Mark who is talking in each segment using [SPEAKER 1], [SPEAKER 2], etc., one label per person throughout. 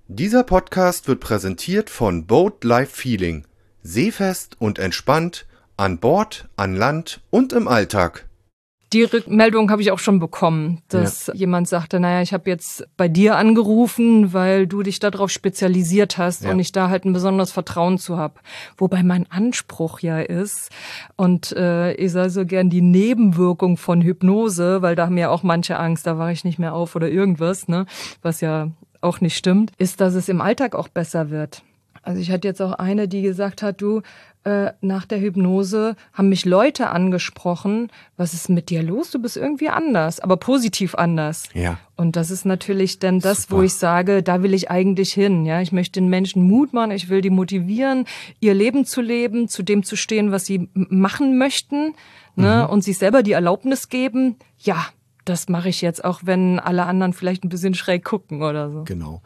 [SPEAKER 1] Dieser Podcast wird präsentiert von Boat Life Feeling. Seefest und entspannt, an Bord, an Land und im Alltag.
[SPEAKER 2] Die Rückmeldung habe ich auch schon bekommen, dass jemand sagte, naja, ich habe jetzt bei dir angerufen, weil du dich darauf spezialisiert hast und ich da halt ein besonderes Vertrauen zu habe. Wobei mein Anspruch ja ist, und ich sage so gern die Nebenwirkung von Hypnose, weil da haben ja auch manche Angst, da wache ich nicht mehr auf oder irgendwas, ne, was ja auch nicht stimmt, ist, dass es im Alltag auch besser wird. Also ich hatte jetzt auch eine, die gesagt hat, du, nach der Hypnose haben mich Leute angesprochen, was ist mit dir los? Du bist irgendwie anders, aber positiv anders.
[SPEAKER 1] Ja.
[SPEAKER 2] Und das ist natürlich dann das,
[SPEAKER 1] Super.
[SPEAKER 2] wo ich sage, da will ich eigentlich hin. Ja, ich möchte den Menschen Mut machen, ich will die motivieren, ihr Leben zu leben, zu dem zu stehen, was sie machen möchten, ne, und sich selber die Erlaubnis geben, ja, das mache ich jetzt, auch wenn alle anderen vielleicht ein bisschen schräg gucken oder so.
[SPEAKER 1] Genau.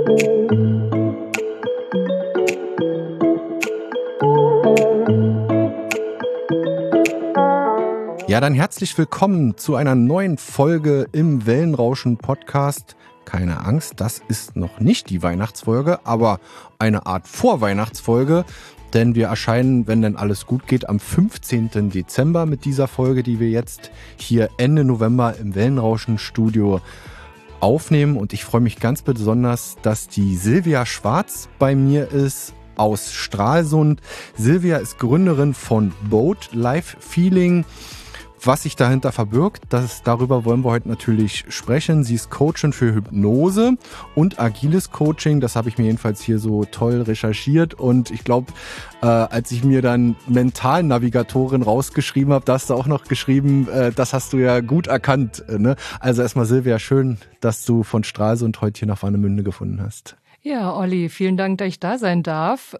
[SPEAKER 1] Ja, dann herzlich willkommen zu einer neuen Folge im Wellenrauschen-Podcast. Keine Angst, das ist noch nicht die Weihnachtsfolge, aber eine Art Vorweihnachtsfolge. Denn wir erscheinen, wenn denn alles gut geht, am 15. Dezember mit dieser Folge, die wir jetzt hier Ende November im Wellenrauschen-Studio aufnehmen. Und ich freue mich ganz besonders, dass die Silvia Schwarz bei mir ist aus Stralsund. Silvia ist Gründerin von Boat Life Feeling. Was sich dahinter verbirgt, darüber wollen wir heute natürlich sprechen. Sie ist Coachin für Hypnose und agiles Coaching. Das habe ich mir jedenfalls hier so toll recherchiert. Und ich glaube, als ich mir dann Mentalnavigatorin rausgeschrieben habe, da hast du auch noch geschrieben, das hast du ja gut erkannt. Ne? Also erstmal Silvia, schön, dass du von Stralsund heute hier nach Warnemünde gefunden hast.
[SPEAKER 2] Ja, Olli, vielen Dank, dass ich da sein darf.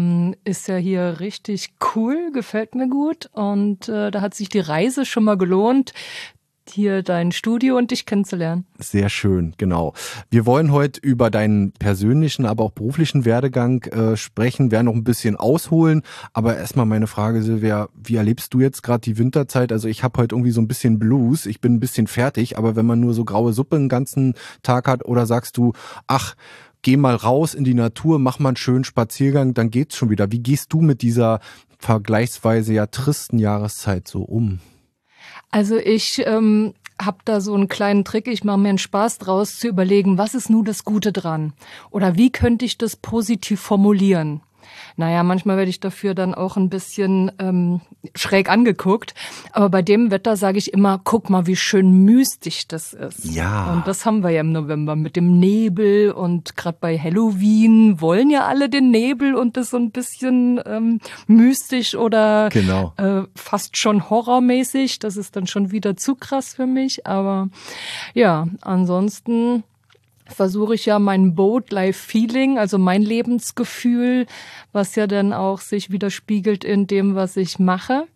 [SPEAKER 2] Ist ja hier richtig cool, gefällt mir gut. Und da hat sich die Reise schon mal gelohnt, hier dein Studio und dich kennenzulernen.
[SPEAKER 1] Sehr schön, genau. Wir wollen heute über deinen persönlichen, aber auch beruflichen Werdegang sprechen, werden noch ein bisschen ausholen. Aber erstmal meine Frage, Silvia, wie erlebst du jetzt gerade die Winterzeit? Also ich habe heute irgendwie so ein bisschen Blues, ich bin ein bisschen fertig, aber wenn man nur so graue Suppe den ganzen Tag hat, oder sagst du, ach, geh mal raus in die Natur, mach mal einen schönen Spaziergang, dann geht's schon wieder. Wie gehst du mit dieser vergleichsweise ja tristen Jahreszeit so um?
[SPEAKER 2] Also ich habe da so einen kleinen Trick, ich mache mir einen Spaß draus zu überlegen, was ist nun das Gute dran? Oder wie könnte ich das positiv formulieren? Naja, manchmal werde ich dafür dann auch ein bisschen schräg angeguckt. Aber bei dem Wetter sage ich immer, guck mal, wie schön mystisch das ist.
[SPEAKER 1] Ja.
[SPEAKER 2] Und das haben wir ja im November mit dem Nebel. Und gerade bei Halloween wollen ja alle den Nebel und das so ein bisschen mystisch oder
[SPEAKER 1] Genau.
[SPEAKER 2] fast schon horrormäßig. Das ist dann schon wieder zu krass für mich. Aber ja, ansonsten versuche ich ja mein Boat Life Feeling, also mein Lebensgefühl, was ja dann auch sich widerspiegelt in dem, was ich mache,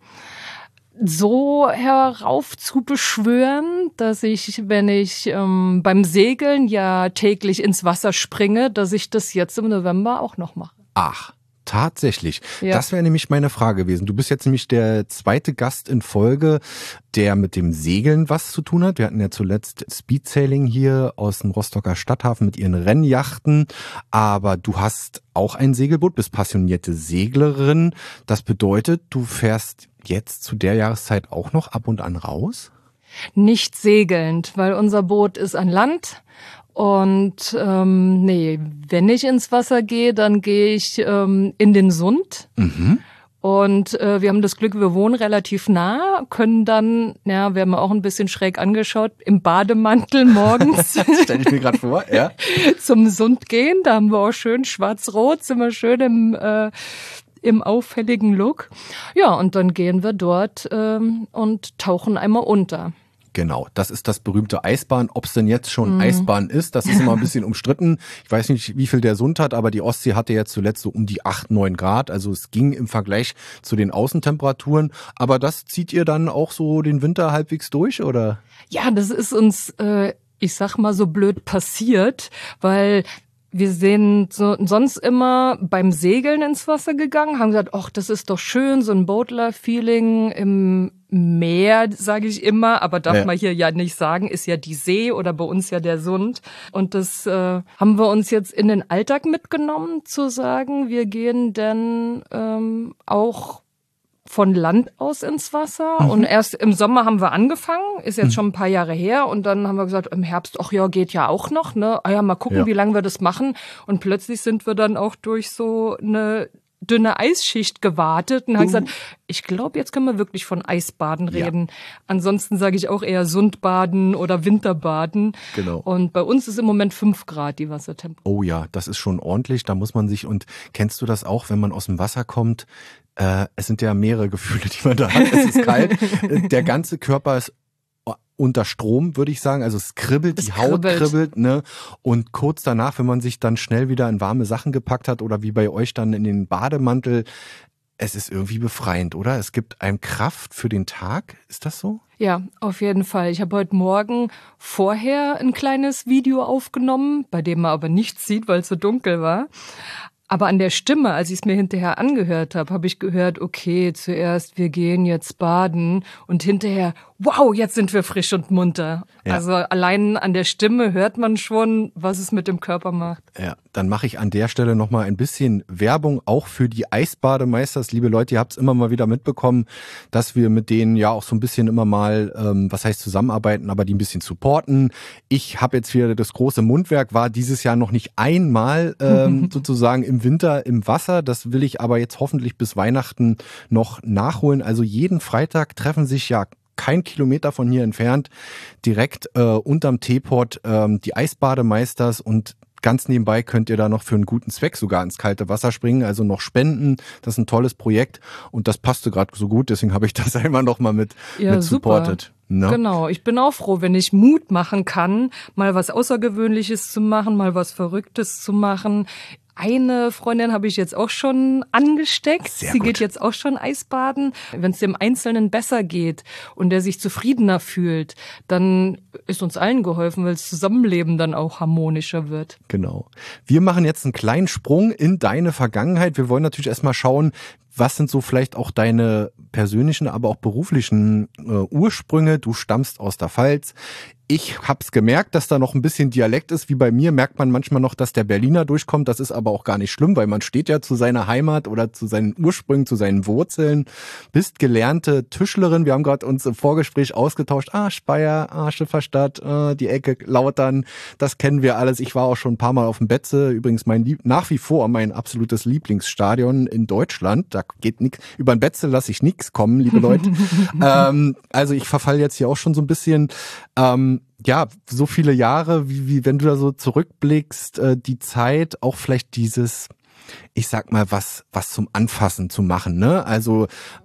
[SPEAKER 2] so heraufzubeschwören, dass ich, wenn ich beim Segeln ja täglich ins Wasser springe, dass ich das jetzt im November auch noch mache.
[SPEAKER 1] Ach, tatsächlich.
[SPEAKER 2] Ja.
[SPEAKER 1] Das wäre nämlich meine Frage gewesen. Du bist jetzt nämlich der zweite Gast in Folge, der mit dem Segeln was zu tun hat. Wir hatten ja zuletzt Speedsailing hier aus dem Rostocker Stadthafen mit ihren Rennjachten. Aber du hast auch ein Segelboot, bist passionierte Seglerin. Das bedeutet, du fährst jetzt zu der Jahreszeit auch noch ab und an raus?
[SPEAKER 2] Nicht segelnd, weil unser Boot ist an Land. Und wenn ich ins Wasser gehe, dann gehe ich in den Sund. Und wir haben das Glück, wir wohnen relativ nah, können dann, ja, wir haben auch ein bisschen schräg angeschaut, im Bademantel morgens
[SPEAKER 1] Stell ich mir gerade vor, ja.
[SPEAKER 2] zum Sund gehen. Da haben wir auch schön schwarz-rot, sind wir schön im auffälligen Look. Ja, und dann gehen wir dort und tauchen einmal unter.
[SPEAKER 1] Genau, das ist das berühmte Eisbahn. Ob es denn jetzt schon Eisbahn ist, das ist immer ein bisschen umstritten. Ich weiß nicht, wie viel der Sund hat, aber die Ostsee hatte jetzt zuletzt so um die 8, 9 Grad. Also es ging im Vergleich zu den Außentemperaturen. Aber das zieht ihr dann auch so den Winter halbwegs durch, oder?
[SPEAKER 2] Ja, das ist uns, ich sag mal so blöd passiert, weil Wir sind sonst immer beim Segeln ins Wasser gegangen, haben gesagt, ach, das ist doch schön, so ein Boatler-Feeling im Meer, sage ich immer, aber darf man hier ja nicht sagen, ist ja die See oder bei uns ja der Sund. Und das haben wir uns jetzt in den Alltag mitgenommen, zu sagen, wir gehen dann auch von Land aus ins Wasser. Und erst im Sommer haben wir angefangen, ist jetzt schon ein paar Jahre her. Und dann haben wir gesagt, im Herbst, ach ja, geht ja auch noch, ne? Ah ja, mal gucken, wie lange wir das machen. Und plötzlich sind wir dann auch durch so eine dünne Eisschicht gewartet und haben gesagt, ich glaube, jetzt können wir wirklich von Eisbaden reden. Ansonsten sage ich auch eher Sundbaden oder Winterbaden.
[SPEAKER 1] Genau.
[SPEAKER 2] Und bei uns ist im Moment 5 Grad die Wassertemperatur.
[SPEAKER 1] Oh ja, das ist schon ordentlich. Da muss man sich, und kennst du das auch, wenn man aus dem Wasser kommt? Es sind ja mehrere Gefühle, die man da hat. Es ist kalt. Der ganze Körper ist unter Strom, würde ich sagen. Also es kribbelt, die Haut kribbelt, ne? Und kurz danach, wenn man sich dann schnell wieder in warme Sachen gepackt hat oder wie bei euch dann in den Bademantel, es ist irgendwie befreiend, oder? Es gibt einem Kraft für den Tag. Ist das so?
[SPEAKER 2] Ja, auf jeden Fall. Ich habe heute Morgen vorher ein kleines Video aufgenommen, bei dem man aber nichts sieht, weil es so dunkel war. Aber an der Stimme, als ich es mir hinterher angehört habe ich gehört, okay, zuerst wir gehen jetzt baden und hinterher, wow, jetzt sind wir frisch und munter. Ja. Also allein an der Stimme hört man schon, was es mit dem Körper macht.
[SPEAKER 1] Ja, dann mache ich an der Stelle nochmal ein bisschen Werbung auch für die Eisbademeisters. Liebe Leute, ihr habt es immer mal wieder mitbekommen, dass wir mit denen ja auch so ein bisschen immer mal, was heißt zusammenarbeiten, aber die ein bisschen supporten. Ich habe jetzt wieder das große Mundwerk, war dieses Jahr noch nicht einmal sozusagen im Winter im Wasser. Das will ich aber jetzt hoffentlich bis Weihnachten noch nachholen. Also jeden Freitag treffen sich ja kein Kilometer von hier entfernt, direkt unterm Teepot die Eisbademeisters, und ganz nebenbei könnt ihr da noch für einen guten Zweck sogar ins kalte Wasser springen, also noch spenden. Das ist ein tolles Projekt und das passte gerade so gut, deswegen habe ich das einmal noch mal mit supportet.
[SPEAKER 2] Ne? Genau, ich bin auch froh, wenn ich Mut machen kann, mal was Außergewöhnliches zu machen, mal was Verrücktes zu machen. Eine Freundin habe ich jetzt auch schon angesteckt. Sie geht jetzt auch schon Eisbaden. Wenn es dem Einzelnen besser geht und der sich zufriedener fühlt, dann ist uns allen geholfen, weil das Zusammenleben dann auch harmonischer wird.
[SPEAKER 1] Genau. Wir machen jetzt einen kleinen Sprung in deine Vergangenheit. Wir wollen natürlich erstmal schauen, was sind so vielleicht auch deine persönlichen, aber auch beruflichen Ursprünge? Du stammst aus der Pfalz. Ich hab's gemerkt, dass da noch ein bisschen Dialekt ist. Wie bei mir merkt man manchmal noch, dass der Berliner durchkommt. Das ist aber auch gar nicht schlimm, weil man steht ja zu seiner Heimat oder zu seinen Ursprüngen, zu seinen Wurzeln. Bist gelernte Tischlerin. Wir haben gerade uns im Vorgespräch ausgetauscht. Speyer, Schifferstadt, die Ecke Lautern. Das kennen wir alles. Ich war auch schon ein paar Mal auf dem Betze. Übrigens nach wie vor mein absolutes Lieblingsstadion in Deutschland. Da geht nichts. Über den Betze lasse ich nichts kommen, liebe Leute. Also ich verfall jetzt hier auch schon so ein bisschen. Ja, so viele Jahre, wie wenn du da so zurückblickst, die Zeit, auch vielleicht dieses, ich sag mal, was zum Anfassen zu machen, ne? Also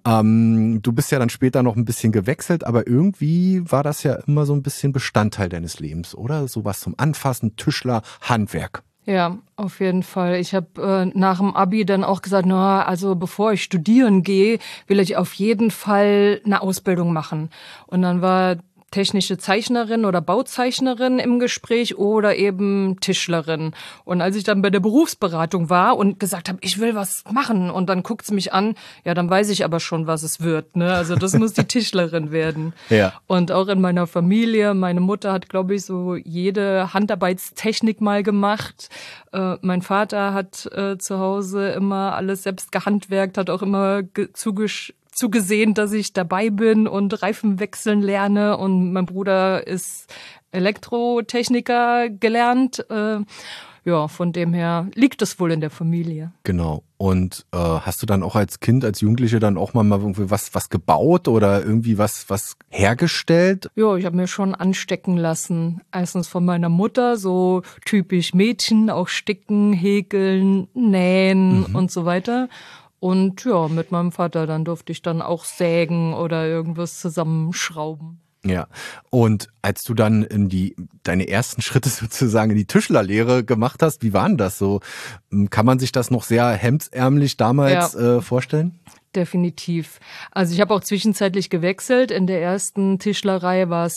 [SPEAKER 1] du bist ja dann später noch ein bisschen gewechselt, aber irgendwie war das ja immer so ein bisschen Bestandteil deines Lebens, oder? Sowas zum Anfassen, Tischler, Handwerk.
[SPEAKER 2] Ja, auf jeden Fall. Ich habe nach dem Abi dann auch gesagt, also bevor ich studieren gehe, will ich auf jeden Fall eine Ausbildung machen. Und dann war technische Zeichnerin oder Bauzeichnerin im Gespräch oder eben Tischlerin. Und als ich dann bei der Berufsberatung war und gesagt habe, ich will was machen, und dann guckt sie mich an, ja, dann weiß ich aber schon, was es wird, ne? Also das muss die Tischlerin werden. Ja. Und auch in meiner Familie, meine Mutter hat, glaube ich, so jede Handarbeitstechnik mal gemacht. Mein Vater hat zu Hause immer alles selbst gehandwerkt, hat auch immer zugesehen, dass ich dabei bin und Reifen wechseln lerne, und mein Bruder ist Elektrotechniker gelernt. Ja, von dem her liegt es wohl in der Familie.
[SPEAKER 1] Genau. Und hast du dann auch als Kind, als Jugendliche dann auch mal irgendwie was gebaut oder irgendwie was hergestellt?
[SPEAKER 2] Ja, ich habe mir schon anstecken lassen. Erstens von meiner Mutter, so typisch Mädchen, auch sticken, häkeln, nähen und so weiter. Und ja, mit meinem Vater, dann durfte ich dann auch sägen oder irgendwas zusammenschrauben.
[SPEAKER 1] Ja, und als du dann deine ersten Schritte sozusagen in die Tischlerlehre gemacht hast, wie war denn das so? Kann man sich das noch sehr hemdsärmlich damals vorstellen?
[SPEAKER 2] Definitiv. Also ich habe auch zwischenzeitlich gewechselt. In der ersten Tischlerei war es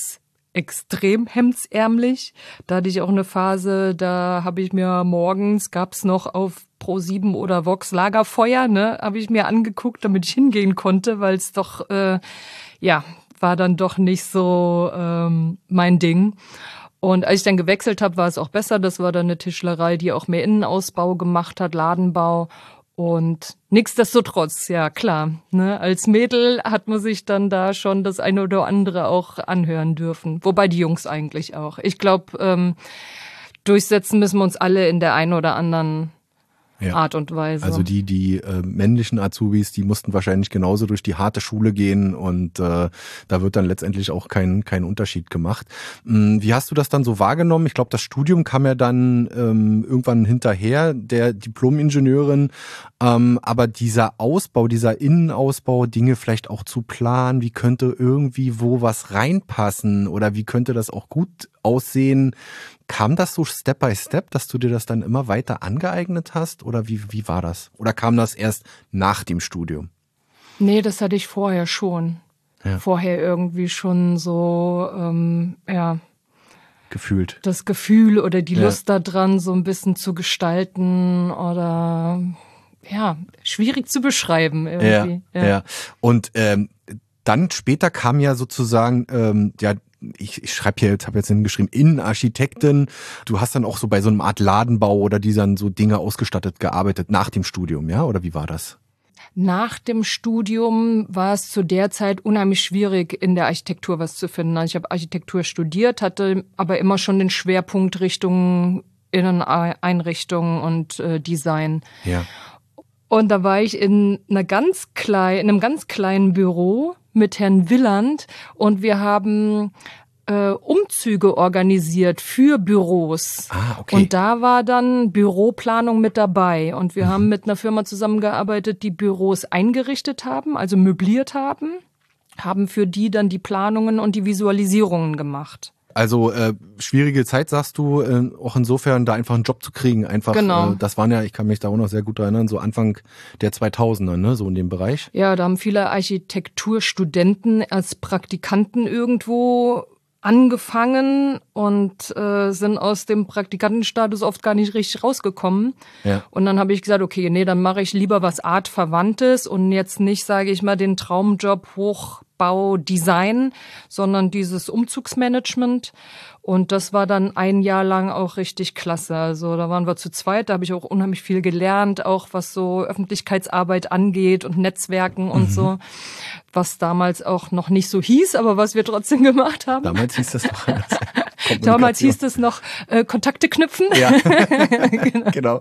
[SPEAKER 2] extrem hemdsärmlich. Da hatte ich auch eine Phase, da habe ich mir morgens, gab's noch auf Pro7 oder Vox Lagerfeuer, ne, habe ich mir angeguckt, damit ich hingehen konnte, weil es doch, war dann doch nicht so mein Ding. Und als ich dann gewechselt habe, war es auch besser. Das war dann eine Tischlerei, die auch mehr Innenausbau gemacht hat, Ladenbau. Und nichtsdestotrotz, ja klar, ne, als Mädel hat man sich dann da schon das eine oder andere auch anhören dürfen. Wobei die Jungs eigentlich auch. Ich glaube, durchsetzen müssen wir uns alle in der einen oder anderen Art und Weise.
[SPEAKER 1] Also die männlichen Azubis, die mussten wahrscheinlich genauso durch die harte Schule gehen und da wird dann letztendlich auch kein Unterschied gemacht. Wie hast du das dann so wahrgenommen? Ich glaube, das Studium kam ja dann irgendwann hinterher, der Diplom-Ingenieurin, aber dieser Ausbau, dieser Innenausbau, Dinge vielleicht auch zu planen, wie könnte irgendwie wo was reinpassen oder wie könnte das auch gut aussehen? Kam das so Step by Step, dass du dir das dann immer weiter angeeignet hast? Oder wie war das? Oder kam das erst nach dem Studium?
[SPEAKER 2] Nee, das hatte ich vorher schon.
[SPEAKER 1] Ja.
[SPEAKER 2] Vorher irgendwie schon so,
[SPEAKER 1] Gefühlt.
[SPEAKER 2] das Gefühl oder die Lust daran, so ein bisschen zu gestalten oder schwierig zu beschreiben irgendwie.
[SPEAKER 1] Ja. Und dann später kam ja sozusagen, ich schreibe hier, habe jetzt hingeschrieben, Innenarchitektin. Du hast dann auch so bei so einem Art Ladenbau oder die dann so Dinge ausgestattet gearbeitet nach dem Studium, ja? Oder wie war das?
[SPEAKER 2] Nach dem Studium war es zu der Zeit unheimlich schwierig, in der Architektur was zu finden. Also ich habe Architektur studiert, hatte aber immer schon den Schwerpunkt Richtung Inneneinrichtung und Design.
[SPEAKER 1] Ja.
[SPEAKER 2] Und da war ich in einem ganz kleinen Büro mit Herrn Willand und wir haben Umzüge organisiert für Büros.
[SPEAKER 1] Okay.
[SPEAKER 2] Und da war dann Büroplanung mit dabei. Und wir haben mit einer Firma zusammengearbeitet, die Büros eingerichtet haben, also möbliert haben für die dann die Planungen und die Visualisierungen gemacht.
[SPEAKER 1] Also schwierige Zeit, sagst du, auch insofern da einfach einen Job zu kriegen. Einfach,
[SPEAKER 2] genau.
[SPEAKER 1] Das waren ja, ich kann mich da auch noch sehr gut erinnern, so Anfang der 2000er, ne, so in dem Bereich.
[SPEAKER 2] Ja, da haben viele Architekturstudenten als Praktikanten irgendwo angefangen und sind aus dem Praktikantenstatus oft gar nicht richtig rausgekommen.
[SPEAKER 1] Ja.
[SPEAKER 2] Und dann habe ich gesagt, okay, nee, dann mache ich lieber was Artverwandtes und jetzt nicht, sage ich mal, den Traumjob Hochbau, Design, sondern dieses Umzugsmanagement. Und das war dann ein Jahr lang auch richtig klasse. Also da waren wir zu zweit, da habe ich auch unheimlich viel gelernt, auch was so Öffentlichkeitsarbeit angeht und Netzwerken und so, was damals auch noch nicht so hieß, aber was wir trotzdem gemacht haben.
[SPEAKER 1] Damals hieß das noch anders.
[SPEAKER 2] Damals hieß es noch Kontakte knüpfen.
[SPEAKER 1] Ja, genau.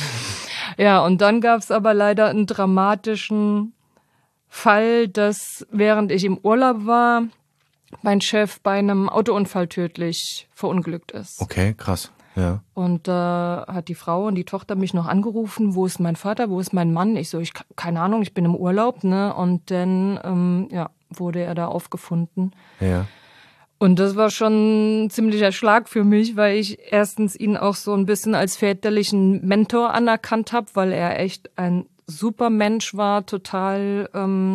[SPEAKER 2] Ja, und dann gab es aber leider einen dramatischen Fall, dass während ich im Urlaub war, mein Chef bei einem Autounfall tödlich verunglückt ist.
[SPEAKER 1] Okay, krass. Ja.
[SPEAKER 2] Und da hat die Frau und die Tochter mich noch angerufen, wo ist mein Vater, wo ist mein Mann? Ich so, keine Ahnung, ich bin im Urlaub, ne? Und dann wurde er da aufgefunden.
[SPEAKER 1] Ja.
[SPEAKER 2] Und das war schon ein ziemlicher Schlag für mich, weil ich erstens ihn auch so ein bisschen als väterlichen Mentor anerkannt habe, weil er echt ein super Mensch war, total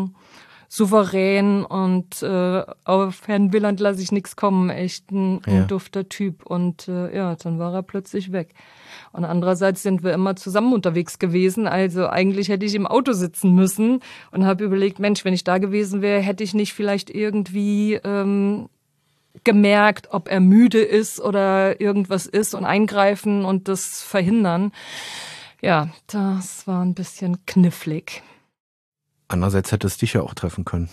[SPEAKER 2] souverän und auf Herrn Willand lasse ich nichts kommen, echt ein dufter Typ. Und dann war er plötzlich weg. Und andererseits sind wir immer zusammen unterwegs gewesen, also eigentlich hätte ich im Auto sitzen müssen und habe überlegt, Mensch, wenn ich da gewesen wäre, hätte ich nicht vielleicht irgendwie gemerkt, ob er müde ist oder irgendwas ist und eingreifen und das verhindern. Ja, das war ein bisschen knifflig.
[SPEAKER 1] Andererseits hätte es dich ja auch treffen können.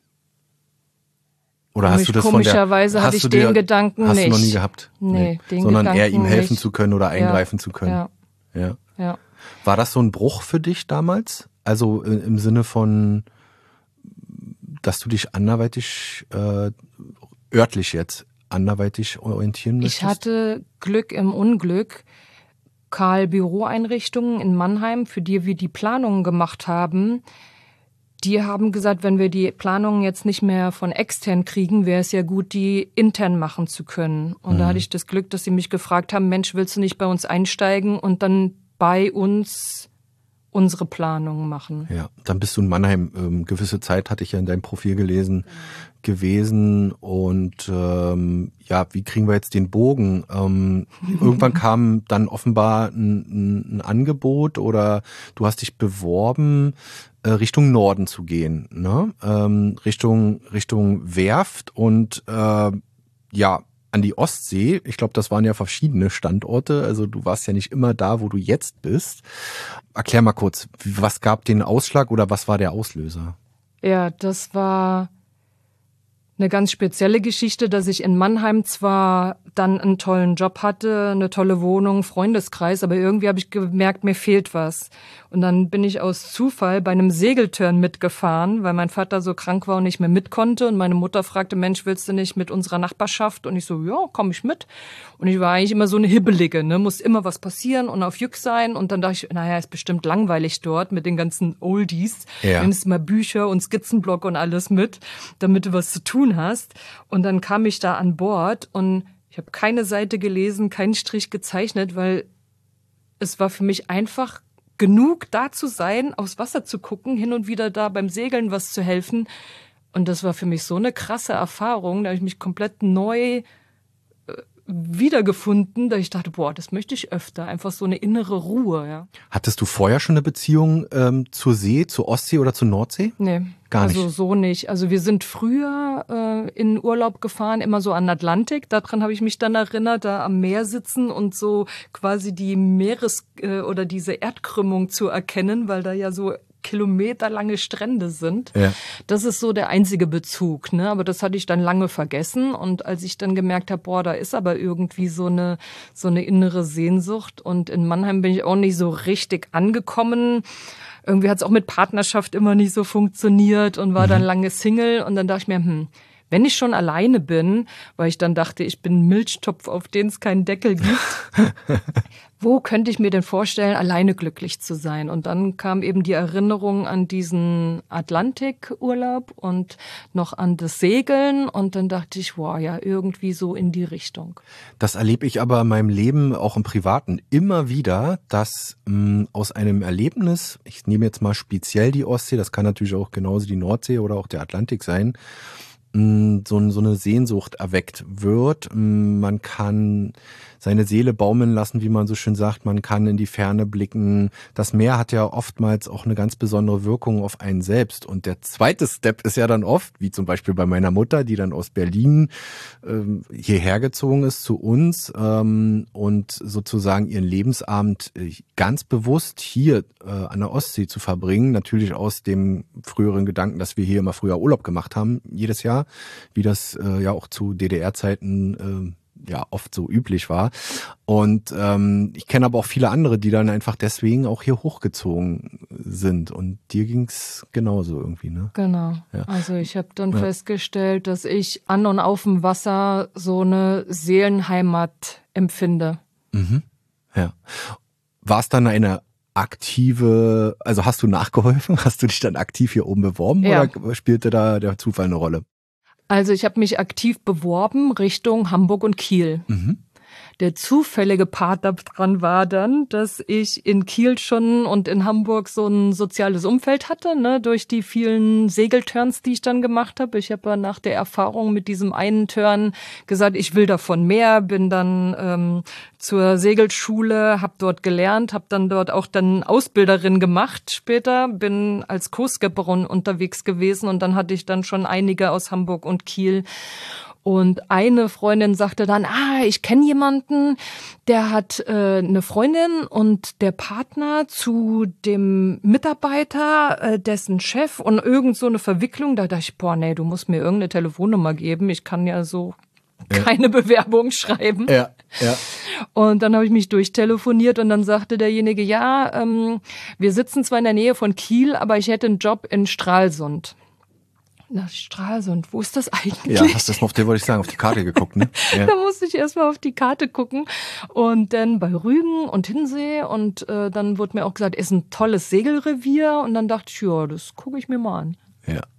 [SPEAKER 1] Oder hast du das
[SPEAKER 2] komischerweise hatte ich den Gedanken nicht.
[SPEAKER 1] Hast du noch nie gehabt?
[SPEAKER 2] Nee, den
[SPEAKER 1] sondern
[SPEAKER 2] Gedanken
[SPEAKER 1] eher ihm helfen
[SPEAKER 2] nicht.
[SPEAKER 1] zu können oder eingreifen zu können.
[SPEAKER 2] Ja.
[SPEAKER 1] War das so ein Bruch für dich damals? Also im Sinne von, dass du dich anderweitig, örtlich jetzt, anderweitig orientieren möchtest?
[SPEAKER 2] Ich hatte Glück im Unglück. Karl Büroeinrichtungen in Mannheim, für die wir die Planungen gemacht haben, die haben gesagt, wenn wir die Planungen jetzt nicht mehr von extern kriegen, wäre es ja gut, die intern machen zu können. Und da hatte ich das Glück, dass sie mich gefragt haben, Mensch, willst du nicht bei uns einsteigen und dann bei uns unsere Planungen machen.
[SPEAKER 1] Ja, dann bist du in Mannheim, gewisse Zeit hatte ich ja in deinem Profil gelesen, gewesen und wie kriegen wir jetzt den Bogen? Irgendwann kam dann offenbar ein Angebot oder du hast dich beworben, Richtung Norden zu gehen, ne? Richtung Werft und an die Ostsee. Ich glaube, das waren ja verschiedene Standorte. Also du warst ja nicht immer da, wo du jetzt bist. Erklär mal kurz, was gab den Ausschlag oder was war der Auslöser?
[SPEAKER 2] Ja, das war eine ganz spezielle Geschichte, dass ich in Mannheim zwar dann einen tollen Job hatte, eine tolle Wohnung, Freundeskreis, aber irgendwie habe ich gemerkt, mir fehlt was. Und dann bin ich aus Zufall bei einem Segeltörn mitgefahren, weil mein Vater so krank war und nicht mehr mit konnte. Und meine Mutter fragte, Mensch, willst du nicht mit unserer Nachbarschaft? Und ich so, ja, komm ich mit. Und ich war eigentlich immer so eine Hibbelige, ne, muss immer was passieren und auf Jück sein. Und dann dachte ich, naja, ist bestimmt langweilig dort mit den ganzen Oldies.
[SPEAKER 1] Ja.
[SPEAKER 2] Nimmst mal Bücher und Skizzenblock und alles mit, damit du was zu tun hast. Und dann kam ich da an Bord und ich habe keine Seite gelesen, keinen Strich gezeichnet, weil es war für mich einfach genug, da zu sein, aufs Wasser zu gucken, hin und wieder da beim Segeln was zu helfen. Und das war für mich so eine krasse Erfahrung, da habe ich mich komplett neu wiedergefunden, da ich dachte, boah, das möchte ich öfter, einfach so eine innere Ruhe. Ja.
[SPEAKER 1] Hattest du vorher schon eine Beziehung zur See, zur Ostsee oder zur Nordsee?
[SPEAKER 2] Nee,
[SPEAKER 1] gar nicht.
[SPEAKER 2] Also so nicht. Also wir sind früher in Urlaub gefahren, immer so an Atlantik. Daran habe ich mich dann erinnert, da am Meer sitzen und so quasi die oder diese Erdkrümmung zu erkennen, weil da ja so kilometerlange Strände sind.
[SPEAKER 1] Ja.
[SPEAKER 2] Das ist so der einzige Bezug, ne? Aber das hatte ich dann lange vergessen. Und als ich dann gemerkt habe, boah, da ist aber irgendwie so eine innere Sehnsucht. Und in Mannheim bin ich auch nicht so richtig angekommen. Irgendwie hat es auch mit Partnerschaft immer nicht so funktioniert und war dann lange Single. Und dann dachte ich mir, wenn ich schon alleine bin, weil ich dann dachte, ich bin ein Milchtopf, auf den es keinen Deckel gibt, wo könnte ich mir denn vorstellen, alleine glücklich zu sein? Und dann kam eben die Erinnerung an diesen Atlantikurlaub und noch an das Segeln. Und dann dachte ich, wow, ja, irgendwie so in die Richtung.
[SPEAKER 1] Das erlebe ich aber in meinem Leben, auch im Privaten, immer wieder, dass aus einem Erlebnis, ich nehme jetzt mal speziell die Ostsee, das kann natürlich auch genauso die Nordsee oder auch der Atlantik sein, so eine Sehnsucht erweckt wird. Man kann seine Seele baumeln lassen, wie man so schön sagt. Man kann in die Ferne blicken. Das Meer hat ja oftmals auch eine ganz besondere Wirkung auf einen selbst. Und der zweite Step ist ja dann oft, wie zum Beispiel bei meiner Mutter, die dann aus Berlin hierher gezogen ist zu uns und sozusagen ihren Lebensabend ganz bewusst hier an der Ostsee zu verbringen. Natürlich aus dem früheren Gedanken, dass wir hier immer früher Urlaub gemacht haben, jedes Jahr, wie das ja auch zu DDR-Zeiten oft so üblich war. Und ich kenne aber auch viele andere, die dann einfach deswegen auch hier hochgezogen sind. Und dir ging's genauso irgendwie, ne?
[SPEAKER 2] Genau. Ja. Also ich habe dann festgestellt, dass ich an und auf dem Wasser so eine Seelenheimat empfinde.
[SPEAKER 1] Mhm. Ja. War es dann eine aktive, also hast du nachgeholfen? Hast du dich dann aktiv hier oben beworben oder spielte da der Zufall eine Rolle?
[SPEAKER 2] Also ich habe mich aktiv beworben Richtung Hamburg und Kiel.
[SPEAKER 1] Mhm.
[SPEAKER 2] Der zufällige Part daran war dann, dass ich in Kiel schon und in Hamburg so ein soziales Umfeld hatte, ne, durch die vielen Segelturns, die ich dann gemacht habe. Ich habe nach der Erfahrung mit diesem einen Turn gesagt, ich will davon mehr, bin dann zur Segelschule, habe dort gelernt, habe dann dort auch dann Ausbilderin gemacht später, bin als Co-Skipperin unterwegs gewesen und dann hatte ich dann schon einige aus Hamburg und Kiel. Und eine Freundin sagte dann, ich kenne jemanden, der hat eine Freundin und der Partner zu dem Mitarbeiter, dessen Chef und irgend so eine Verwicklung. Da dachte ich, nee, du musst mir irgendeine Telefonnummer geben. Ich kann ja so keine Bewerbung schreiben.
[SPEAKER 1] Ja.
[SPEAKER 2] Und dann habe ich mich durchtelefoniert und dann sagte derjenige, wir sitzen zwar in der Nähe von Kiel, aber ich hätte einen Job in Stralsund. Na, Stralsund, wo ist das eigentlich?
[SPEAKER 1] Ja, hast du das mal auf die Karte geguckt, ne? Ja.
[SPEAKER 2] Da musste ich erstmal auf die Karte gucken und dann bei Rügen und Hinsee und dann wurde mir auch gesagt, ist ein tolles Segelrevier und dann dachte ich, ja, das gucke ich mir mal an.
[SPEAKER 1] Ja.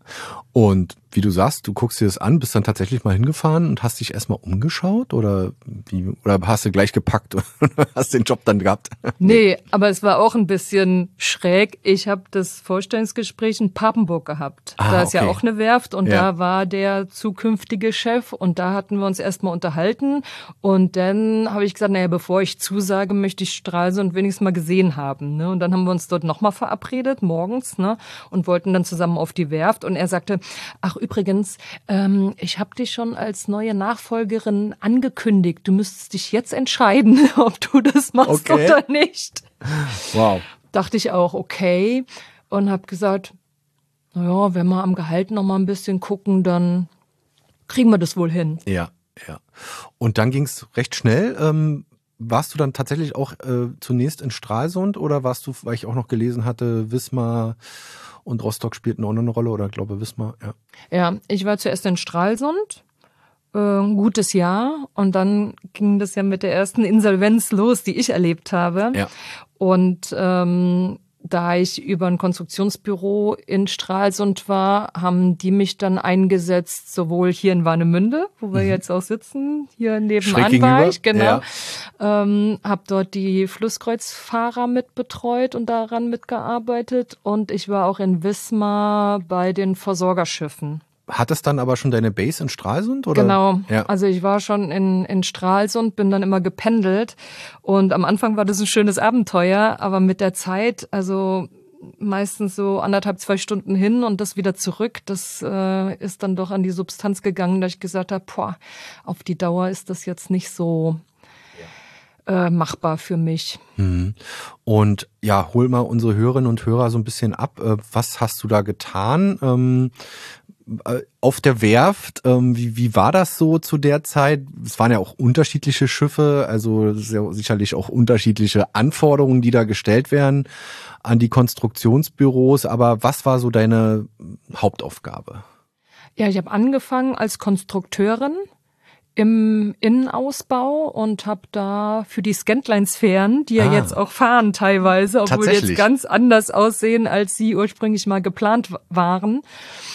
[SPEAKER 1] Und wie du sagst, du guckst dir das an, bist dann tatsächlich mal hingefahren und hast dich erstmal umgeschaut oder hast du gleich gepackt und hast den Job dann gehabt?
[SPEAKER 2] Nee, aber es war auch ein bisschen schräg. Ich habe das Vorstellungsgespräch in Papenburg gehabt. Da ist ja auch eine Werft und da war der zukünftige Chef und da hatten wir uns erstmal unterhalten und dann habe ich gesagt, naja, bevor ich zusage, möchte ich Stralsund wenigstens mal gesehen haben. Ne? Und dann haben wir uns dort nochmal verabredet, morgens, ne? Und wollten dann zusammen auf die Werft und er sagte, ach übrigens, ich habe dich schon als neue Nachfolgerin angekündigt. Du müsstest dich jetzt entscheiden, ob du das machst oder nicht.
[SPEAKER 1] Wow.
[SPEAKER 2] Dachte ich auch, okay. Und habe gesagt, naja, wenn wir am Gehalt noch mal ein bisschen gucken, dann kriegen wir das wohl hin.
[SPEAKER 1] Ja. Und dann ging es recht schnell. Warst du dann tatsächlich auch zunächst in Stralsund oder warst du, weil ich auch noch gelesen hatte, Wismar und Rostock spielten auch noch eine Rolle oder glaube Wismar, ja.
[SPEAKER 2] Ja, ich war zuerst in Stralsund, ein gutes Jahr und dann ging das ja mit der ersten Insolvenz los, die ich erlebt habe.
[SPEAKER 1] Ja.
[SPEAKER 2] Und da ich über ein Konstruktionsbüro in Stralsund war, haben die mich dann eingesetzt, sowohl hier in Warnemünde, wo wir jetzt auch sitzen, hier nebenan war ich, genau. Ja. Habe dort die Flusskreuzfahrer mitbetreut und daran mitgearbeitet und ich war auch in Wismar bei den Versorgerschiffen.
[SPEAKER 1] Hat es dann aber schon deine Base in Stralsund? Oder?
[SPEAKER 2] Genau,
[SPEAKER 1] ja.
[SPEAKER 2] Also ich war schon in Stralsund, bin dann immer gependelt und am Anfang war das ein schönes Abenteuer, aber mit der Zeit, also meistens so 1,5, 2 Stunden hin und das wieder zurück, das ist dann doch an die Substanz gegangen, dass ich gesagt habe, auf die Dauer ist das jetzt nicht so machbar für mich.
[SPEAKER 1] Und ja, hol mal unsere Hörerinnen und Hörer so ein bisschen ab. Was hast du da getan? Auf der Werft, wie war das so zu der Zeit? Es waren ja auch unterschiedliche Schiffe, also sehr, sicherlich auch unterschiedliche Anforderungen, die da gestellt werden an die Konstruktionsbüros. Aber was war so deine Hauptaufgabe?
[SPEAKER 2] Ja, ich habe angefangen als Konstrukteurin im Innenausbau und habe da für die Scantline-Sphären, die ja jetzt auch fahren teilweise, obwohl die jetzt ganz anders aussehen, als sie ursprünglich mal geplant waren.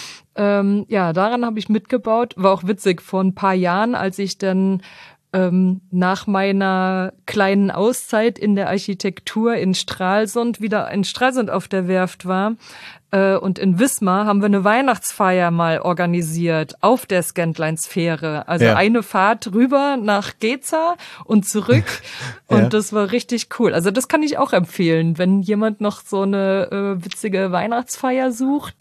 [SPEAKER 2] Daran habe ich mitgebaut. War auch witzig, vor ein paar Jahren, als ich dann nach meiner kleinen Auszeit in der Architektur in Stralsund wieder in Stralsund auf der Werft war und in Wismar haben wir eine Weihnachtsfeier mal organisiert auf der Scantline-Sphäre. Also eine Fahrt rüber nach Geza und zurück und das war richtig cool. Also das kann ich auch empfehlen, wenn jemand noch so eine witzige Weihnachtsfeier sucht.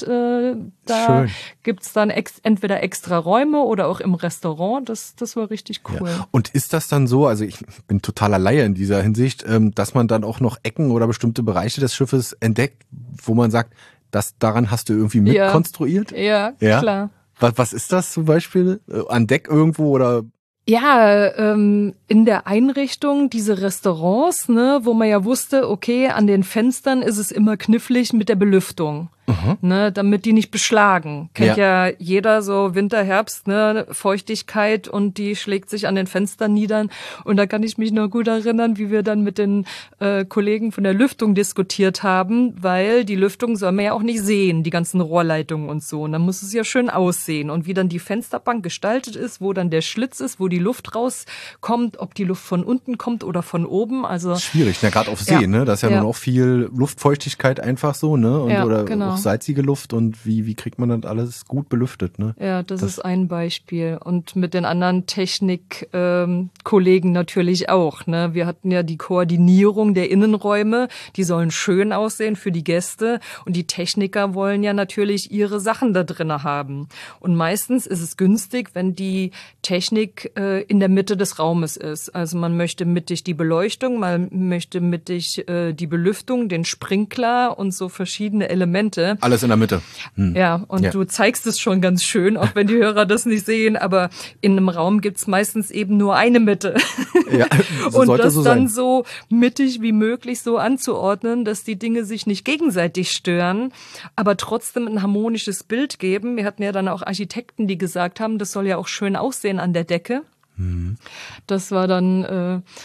[SPEAKER 2] Da gibt's dann entweder extra Räume oder auch im Restaurant. Das war richtig cool.
[SPEAKER 1] Ja. Und ist das dann so, also ich bin totaler Laie in dieser Hinsicht, dass man dann auch noch Ecken oder bestimmte Bereiche des Schiffes entdeckt, wo man sagt, daran hast du irgendwie mitkonstruiert?
[SPEAKER 2] Ja, klar.
[SPEAKER 1] Was ist das zum Beispiel? An Deck irgendwo oder?
[SPEAKER 2] Ja, in der Einrichtung diese Restaurants, ne, wo man ja wusste, okay, an den Fenstern ist es immer knifflig mit der Belüftung. Ne, damit die nicht beschlagen. Kennt ja jeder so Winter, Herbst, ne, Feuchtigkeit und die schlägt sich an den Fenstern nieder. Und da kann ich mich noch gut erinnern, wie wir dann mit den Kollegen von der Lüftung diskutiert haben, weil die Lüftung soll man ja auch nicht sehen, die ganzen Rohrleitungen und so. Und dann muss es ja schön aussehen. Und wie dann die Fensterbank gestaltet ist, wo dann der Schlitz ist, wo die Luft rauskommt, ob die Luft von unten kommt oder von oben. Also
[SPEAKER 1] schwierig, ne, gerade auf See, ne? Das ist ja nun auch viel Luftfeuchtigkeit einfach so, ne? Und, oder
[SPEAKER 2] genau.
[SPEAKER 1] Auch salzige Luft und wie kriegt man das alles gut belüftet, ne?
[SPEAKER 2] Ja, das ist ein Beispiel. Und mit den anderen Technikkollegen natürlich auch, ne? Wir hatten ja die Koordinierung der Innenräume, die sollen schön aussehen für die Gäste und die Techniker wollen ja natürlich ihre Sachen da drin haben. Und meistens ist es günstig, wenn die Technik in der Mitte des Raumes ist. Also man möchte mittig die Beleuchtung, man möchte mittig die Belüftung, den Sprinkler und so verschiedene Elemente.
[SPEAKER 1] Alles in der Mitte.
[SPEAKER 2] Ja, und du zeigst es schon ganz schön, auch wenn die Hörer das nicht sehen, aber in einem Raum gibt's meistens eben nur eine Mitte. Ja, so und das so dann so mittig wie möglich so anzuordnen, dass die Dinge sich nicht gegenseitig stören, aber trotzdem ein harmonisches Bild geben. Wir hatten ja dann auch Architekten, die gesagt haben, das soll ja auch schön aussehen an der Decke. Das war dann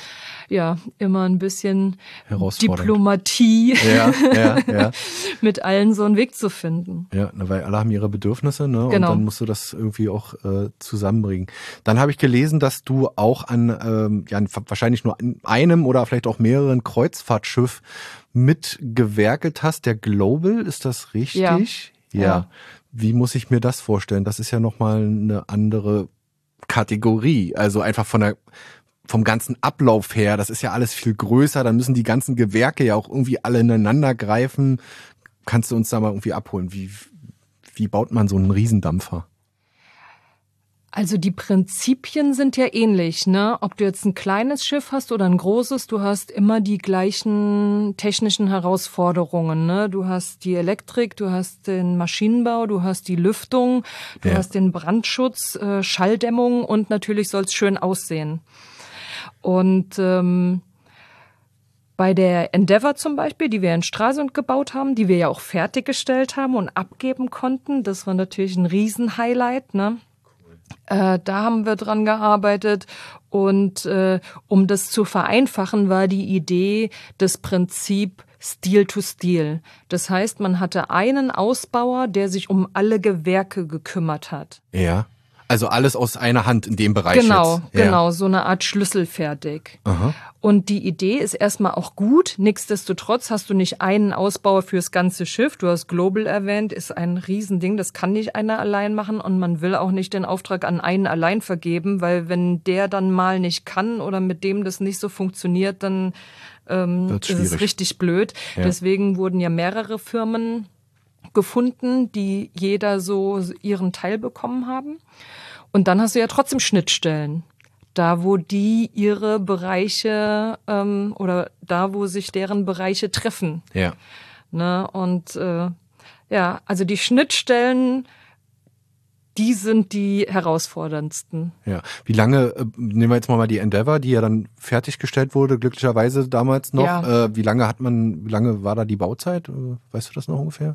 [SPEAKER 2] ja immer ein bisschen Diplomatie mit allen so einen Weg zu finden.
[SPEAKER 1] Ja, weil alle haben ihre Bedürfnisse, ne?
[SPEAKER 2] Genau.
[SPEAKER 1] Und dann musst du das irgendwie auch zusammenbringen. Dann habe ich gelesen, dass du auch an wahrscheinlich nur an einem oder vielleicht auch mehreren Kreuzfahrtschiff mitgewerkelt hast. Der Global, ist das richtig? Ja. Wie muss ich mir das vorstellen? Das ist ja nochmal eine andere Kategorie. Also einfach vom ganzen Ablauf her, das ist ja alles viel größer. Dann müssen die ganzen Gewerke ja auch irgendwie alle ineinander greifen. Kannst du uns da mal irgendwie abholen? Wie baut man so einen Riesendampfer?
[SPEAKER 2] Also die Prinzipien sind ja ähnlich, ne? Ob du jetzt ein kleines Schiff hast oder ein großes, du hast immer die gleichen technischen Herausforderungen, ne? Du hast die Elektrik, du hast den Maschinenbau, du hast die Lüftung, du hast den Brandschutz, Schalldämmung und natürlich soll es schön aussehen. Und bei der Endeavour zum Beispiel, die wir in Stralsund gebaut haben, die wir ja auch fertiggestellt haben und abgeben konnten, das war natürlich ein Riesenhighlight, ne? Da haben wir dran gearbeitet und um das zu vereinfachen, war die Idee das Prinzip Steel to Steel. Das heißt, man hatte einen Ausbauer, der sich um alle Gewerke gekümmert hat.
[SPEAKER 1] Ja, also alles aus einer Hand in dem Bereich
[SPEAKER 2] Genau, so eine Art schlüsselfertig.
[SPEAKER 1] Aha.
[SPEAKER 2] Und die Idee ist erstmal auch gut. Nichtsdestotrotz hast du nicht einen Ausbauer fürs ganze Schiff. Du hast Global erwähnt, ist ein Riesending. Das kann nicht einer allein machen und man will auch nicht den Auftrag an einen allein vergeben, weil wenn der dann mal nicht kann oder mit dem das nicht so funktioniert, dann ist es richtig blöd. Ja. Deswegen wurden ja mehrere Firmen gefunden, die jeder so ihren Teil bekommen haben. Und dann hast du ja trotzdem Schnittstellen. Da, wo die ihre Bereiche oder da, wo sich deren Bereiche treffen.
[SPEAKER 1] Ja.
[SPEAKER 2] Ne? Und also die Schnittstellen, die sind die herausforderndsten.
[SPEAKER 1] Ja. Wie lange, nehmen wir jetzt mal die Endeavour, die ja dann fertiggestellt wurde, glücklicherweise damals noch. Ja. Wie lange war da die Bauzeit? Weißt du das noch ungefähr?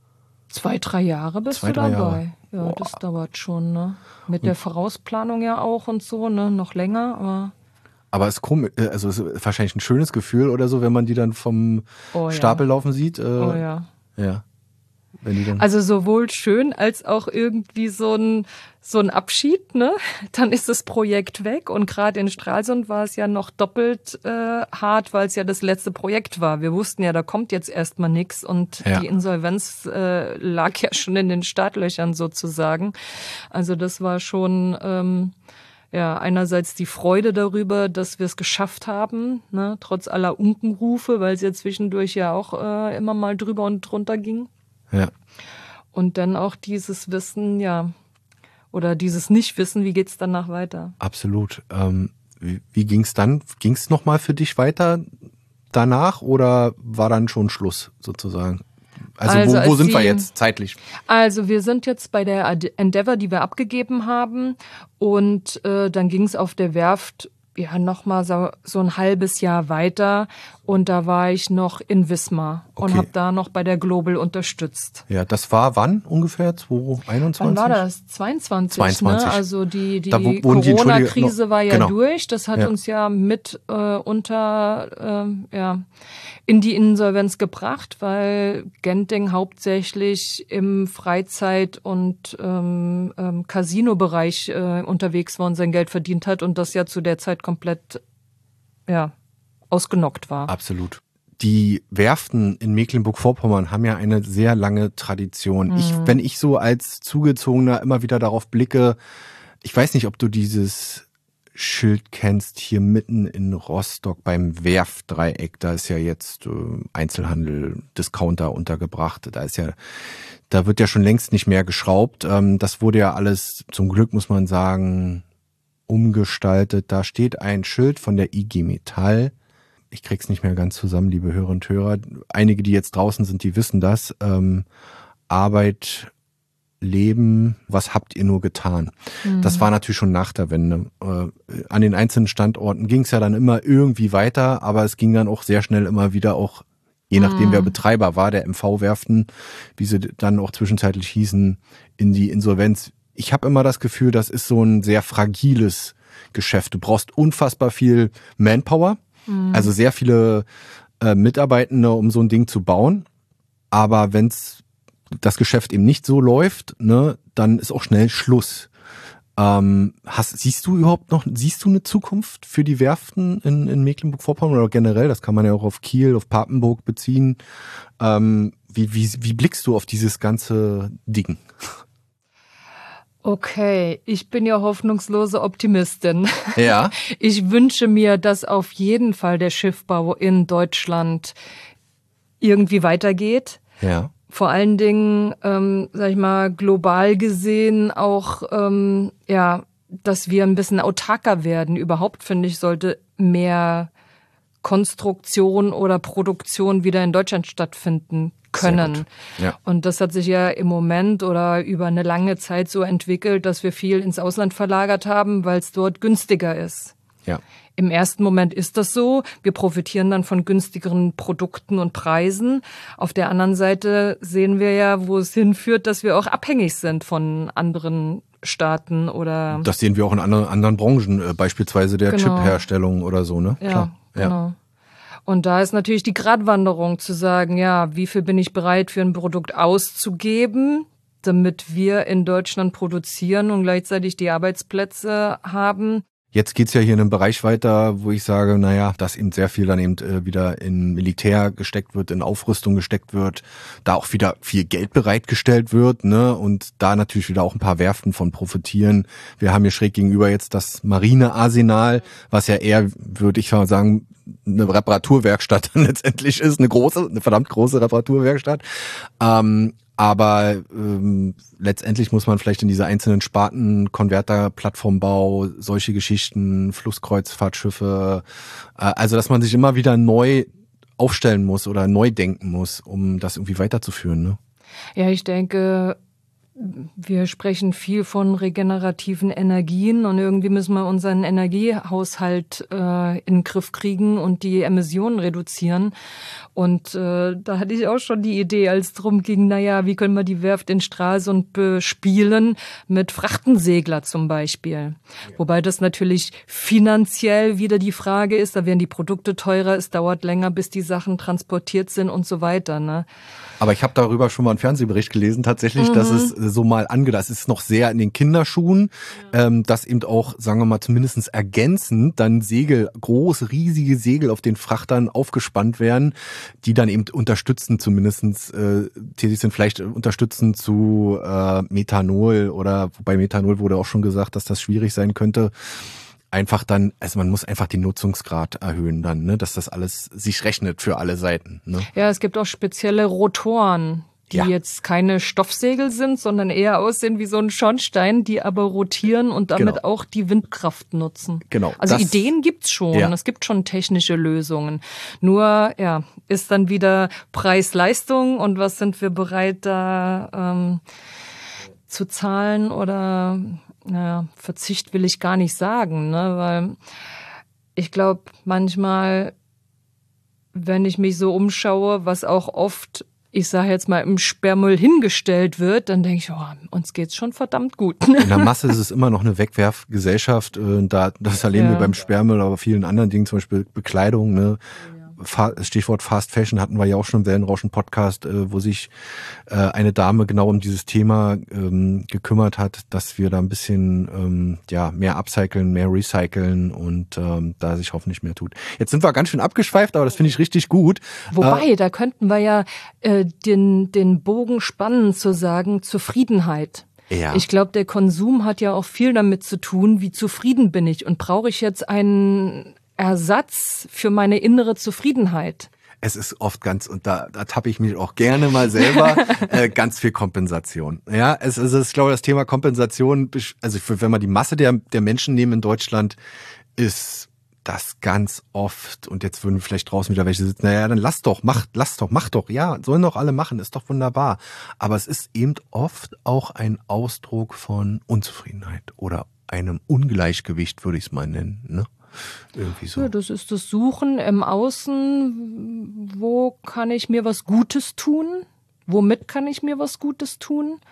[SPEAKER 2] 2-3 Jahre bist du dabei. Ja, das dauert schon, ne? Mit der Vorausplanung ja auch und so, ne? Noch länger,
[SPEAKER 1] aber es ist komisch, also es ist wahrscheinlich ein schönes Gefühl oder so, wenn man die dann vom Stapel laufen sieht. Ja. Wenn die dann
[SPEAKER 2] also sowohl schön als auch irgendwie so ein Abschied, ne? Dann ist das Projekt weg und gerade in Stralsund war es ja noch doppelt hart, weil es ja das letzte Projekt war. Wir wussten ja, da kommt jetzt erstmal nichts und die Insolvenz lag ja schon in den Startlöchern sozusagen. Also das war schon einerseits die Freude darüber, dass wir es geschafft haben, ne? Trotz aller Unkenrufe, weil es ja zwischendurch ja auch immer mal drüber und drunter ging.
[SPEAKER 1] Ja.
[SPEAKER 2] Und dann auch dieses Wissen, oder dieses Nichtwissen, wie geht's danach weiter?
[SPEAKER 1] Absolut. Wie ging's dann? Ging's nochmal für dich weiter danach oder war dann schon Schluss sozusagen? Also wo sind wir jetzt zeitlich?
[SPEAKER 2] Also wir sind jetzt bei der Endeavour, die wir abgegeben haben und dann ging's auf der Werft nochmal so ein halbes Jahr weiter und da war ich noch in Wismar und habe da noch bei der Global unterstützt.
[SPEAKER 1] Ja, das war wann ungefähr? 2021?
[SPEAKER 2] Wann war das? 22. Ne? Also die
[SPEAKER 1] Corona-Krise
[SPEAKER 2] war ja durch. Das hat uns ja mit in die Insolvenz gebracht, weil Genting hauptsächlich im Freizeit- und Casino-Bereich unterwegs war und sein Geld verdient hat und das ja zu der Zeit komplett ausgenockt war.
[SPEAKER 1] Absolut. Die Werften in Mecklenburg-Vorpommern haben ja eine sehr lange Tradition. Wenn ich so als Zugezogener immer wieder darauf blicke, ich weiß nicht, ob du dieses Schild kennst, hier mitten in Rostock beim Werftdreieck, da ist ja jetzt Einzelhandel, Discounter untergebracht, da wird ja schon längst nicht mehr geschraubt. Das wurde ja alles, zum Glück muss man sagen, umgestaltet. Da steht ein Schild von der IG Metall. Ich krieg's nicht mehr ganz zusammen, liebe Hörer und Hörer. Einige, die jetzt draußen sind, die wissen das. Arbeit, Leben, was habt ihr nur getan? Das war natürlich schon nach der Wende. An den einzelnen Standorten ging's ja dann immer irgendwie weiter, aber es ging dann auch sehr schnell immer wieder auch, je nachdem wer Betreiber war, der MV-Werften, wie sie dann auch zwischenzeitlich hießen, in die Insolvenz. Ich habe immer das Gefühl, das ist so ein sehr fragiles Geschäft. Du brauchst unfassbar viel Manpower. Also sehr viele Mitarbeitende, um so ein Ding zu bauen. Aber wenn das Geschäft eben nicht so läuft, ne, dann ist auch schnell Schluss. Siehst du eine Zukunft für die Werften in Mecklenburg-Vorpommern oder generell? Das kann man ja auch auf Kiel, auf Papenburg beziehen. Wie blickst du auf dieses ganze Ding?
[SPEAKER 2] Okay, ich bin ja hoffnungslose Optimistin.
[SPEAKER 1] Ja.
[SPEAKER 2] Ich wünsche mir, dass auf jeden Fall der Schiffbau in Deutschland irgendwie weitergeht.
[SPEAKER 1] Ja.
[SPEAKER 2] Vor allen Dingen, sag ich mal, global gesehen auch, dass wir ein bisschen autarker werden. Überhaupt, finde ich, sollte mehr Konstruktion oder Produktion wieder in Deutschland stattfinden können.
[SPEAKER 1] Ja.
[SPEAKER 2] Und das hat sich ja im Moment oder über eine lange Zeit so entwickelt, dass wir viel ins Ausland verlagert haben, weil es dort günstiger ist.
[SPEAKER 1] Ja.
[SPEAKER 2] Im ersten Moment ist das so. Wir profitieren dann von günstigeren Produkten und Preisen. Auf der anderen Seite sehen wir ja, wo es hinführt, dass wir auch abhängig sind von anderen Staaten oder...
[SPEAKER 1] Das sehen wir auch in anderen Branchen, beispielsweise der
[SPEAKER 2] Genau.
[SPEAKER 1] Chipherstellung oder so, ne?
[SPEAKER 2] Ja,
[SPEAKER 1] Klar.
[SPEAKER 2] genau.
[SPEAKER 1] Ja.
[SPEAKER 2] Und da ist natürlich die Gratwanderung zu sagen, ja, wie viel bin ich bereit für ein Produkt auszugeben, damit wir in Deutschland produzieren und gleichzeitig die Arbeitsplätze haben.
[SPEAKER 1] Jetzt geht's ja hier in einem Bereich weiter, wo ich sage, naja, dass eben sehr viel dann eben wieder in Militär gesteckt wird, in Aufrüstung gesteckt wird, da auch wieder viel Geld bereitgestellt wird, ne, und da natürlich wieder auch ein paar Werften von profitieren. Wir haben hier schräg gegenüber jetzt das Marinearsenal, was ja eher, würde ich mal sagen, eine Reparaturwerkstatt letztendlich ist, eine verdammt große Reparaturwerkstatt. Aber letztendlich muss man vielleicht in diese einzelnen Sparten, Konverter, Plattformbau, solche Geschichten, Flusskreuzfahrtschiffe, also dass man sich immer wieder neu aufstellen muss oder neu denken muss, um das irgendwie weiterzuführen, ne?
[SPEAKER 2] Ja, ich denke, wir sprechen viel von regenerativen Energien und irgendwie müssen wir unseren Energiehaushalt in den Griff kriegen und die Emissionen reduzieren. Und da hatte ich auch schon die Idee, als es darum ging, naja, wie können wir die Werft in Stralsund bespielen mit Frachtensegler zum Beispiel. Ja. Wobei das natürlich finanziell wieder die Frage ist, da werden die Produkte teurer, es dauert länger, bis die Sachen transportiert sind und so weiter, ne?
[SPEAKER 1] Aber ich habe darüber schon mal einen Fernsehbericht gelesen, tatsächlich, dass es so mal angedacht, es ist noch sehr in den Kinderschuhen, dass eben auch, sagen wir mal, zumindest ergänzend dann große, riesige Segel auf den Frachtern aufgespannt werden, die dann eben unterstützen, zumindest tätig sind, vielleicht unterstützen zu Methanol oder, wobei Methanol wurde auch schon gesagt, dass das schwierig sein könnte. Einfach dann, also man muss einfach den Nutzungsgrad erhöhen dann, ne, dass das alles sich rechnet für alle Seiten, ne?
[SPEAKER 2] Ja, es gibt auch spezielle Rotoren, die jetzt keine Stoffsegel sind, sondern eher aussehen wie so ein Schornstein, die aber rotieren und damit auch die Windkraft nutzen.
[SPEAKER 1] Genau.
[SPEAKER 2] Also Ideen gibt's schon, es gibt schon technische Lösungen. Nur, ist dann wieder Preis-Leistung und was sind wir bereit da zu zahlen oder... Naja, Verzicht will ich gar nicht sagen, ne, weil ich glaube, manchmal, wenn ich mich so umschaue, was auch oft, ich sage jetzt mal, im Sperrmüll hingestellt wird, dann denke ich, uns geht's schon verdammt gut.
[SPEAKER 1] In der Masse ist es immer noch eine Wegwerfgesellschaft. Das erleben wir beim Sperrmüll, aber vielen anderen Dingen, zum Beispiel Bekleidung, ne. Stichwort Fast Fashion hatten wir ja auch schon im Wellenrauschen-Podcast, wo sich eine Dame genau um dieses Thema gekümmert hat, dass wir da ein bisschen mehr upcyclen, mehr recyceln und da sich hoffentlich mehr tut. Jetzt sind wir ganz schön abgeschweift, aber das finde ich richtig gut.
[SPEAKER 2] Wobei, da könnten wir ja den Bogen spannen zu sagen, Zufriedenheit.
[SPEAKER 1] Ja.
[SPEAKER 2] Ich glaube, der Konsum hat ja auch viel damit zu tun, wie zufrieden bin ich und brauche ich jetzt einen Ersatz für meine innere Zufriedenheit.
[SPEAKER 1] Es ist oft und da tappe ich mich auch gerne mal selber, ganz viel Kompensation. Ja, es ist, ich glaube, das Thema Kompensation, also wenn man die Masse der Menschen nehmen in Deutschland, ist das ganz oft, und jetzt würden vielleicht draußen wieder welche sitzen, naja, dann mach doch, ja, sollen doch alle machen, ist doch wunderbar. Aber es ist eben oft auch ein Ausdruck von Unzufriedenheit oder einem Ungleichgewicht, würde ich es mal nennen, ne? Irgendwie so.
[SPEAKER 2] Ja, das ist das Suchen im Außen. Wo kann ich mir was Gutes tun? Womit kann ich mir was Gutes tun?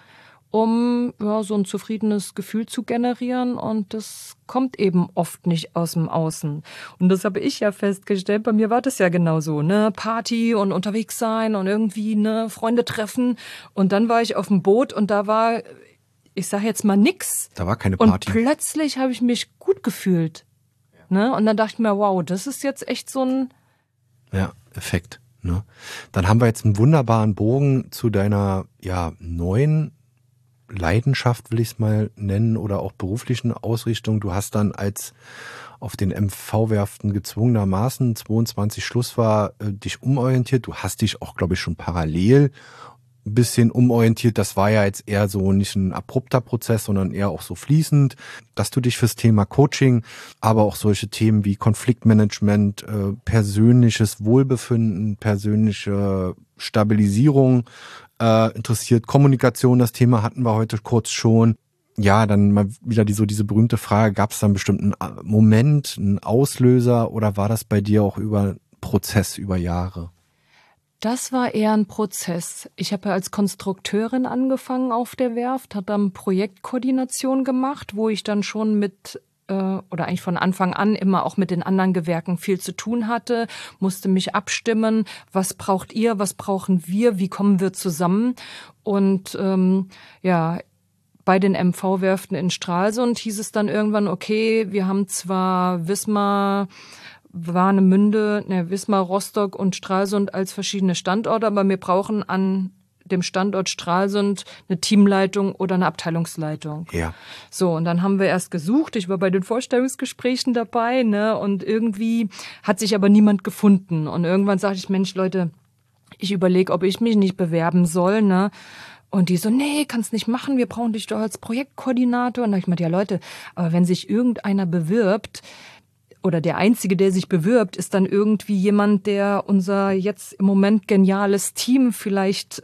[SPEAKER 2] um so ein zufriedenes Gefühl zu generieren. Und das kommt eben oft nicht aus dem Außen. Und das habe ich ja festgestellt. Bei mir war das ja genauso, ne? Party und unterwegs sein und irgendwie Freunde treffen. Und dann war ich auf dem Boot und da war, ich sage jetzt mal nix.
[SPEAKER 1] Da war keine Party.
[SPEAKER 2] Und plötzlich habe ich mich gut gefühlt. Ne? Und dann dachte ich mir, wow, das ist jetzt echt so ein...
[SPEAKER 1] Ja, Effekt. Ne? Dann haben wir jetzt einen wunderbaren Bogen zu deiner neuen Leidenschaft, will ich es mal nennen, oder auch beruflichen Ausrichtung. Du hast dann, als auf den MV-Werften gezwungenermaßen 22 Schluss war, dich umorientiert. Du hast dich auch, glaube ich, schon parallel ein bisschen umorientiert. Das war ja jetzt eher so nicht ein abrupter Prozess, sondern eher auch so fließend, dass du dich fürs Thema Coaching, aber auch solche Themen wie Konfliktmanagement, persönliches Wohlbefinden, persönliche Stabilisierung interessiert. Kommunikation, das Thema hatten wir heute kurz schon. Ja, dann mal wieder diese berühmte Frage, gab es da einen bestimmten Moment, einen Auslöser, oder war das bei dir auch über einen Prozess, über Jahre?
[SPEAKER 2] Das war eher ein Prozess. Ich habe ja als Konstrukteurin angefangen auf der Werft, habe dann Projektkoordination gemacht, wo ich dann schon oder eigentlich von Anfang an immer auch mit den anderen Gewerken viel zu tun hatte, musste mich abstimmen, was braucht ihr, was brauchen wir, wie kommen wir zusammen. Und bei den MV-Werften in Stralsund hieß es dann irgendwann, okay, wir haben zwar Wismar, Warnemünde, Wismar, Rostock und Stralsund als verschiedene Standorte, aber wir brauchen an dem Standort Stralsund eine Teamleitung oder eine Abteilungsleitung.
[SPEAKER 1] Ja.
[SPEAKER 2] So, und dann haben wir erst gesucht. Ich war bei den Vorstellungsgesprächen dabei, und irgendwie hat sich aber niemand gefunden. Und irgendwann sagte ich, Mensch, Leute, ich überlege, ob ich mich nicht bewerben soll, Und die so, nee, kannst nicht machen, wir brauchen dich doch als Projektkoordinator. Und dann habe ich gemeint, ja Leute, aber wenn sich irgendeiner bewirbt, oder der Einzige, der sich bewirbt, ist dann irgendwie jemand, der unser jetzt im Moment geniales Team vielleicht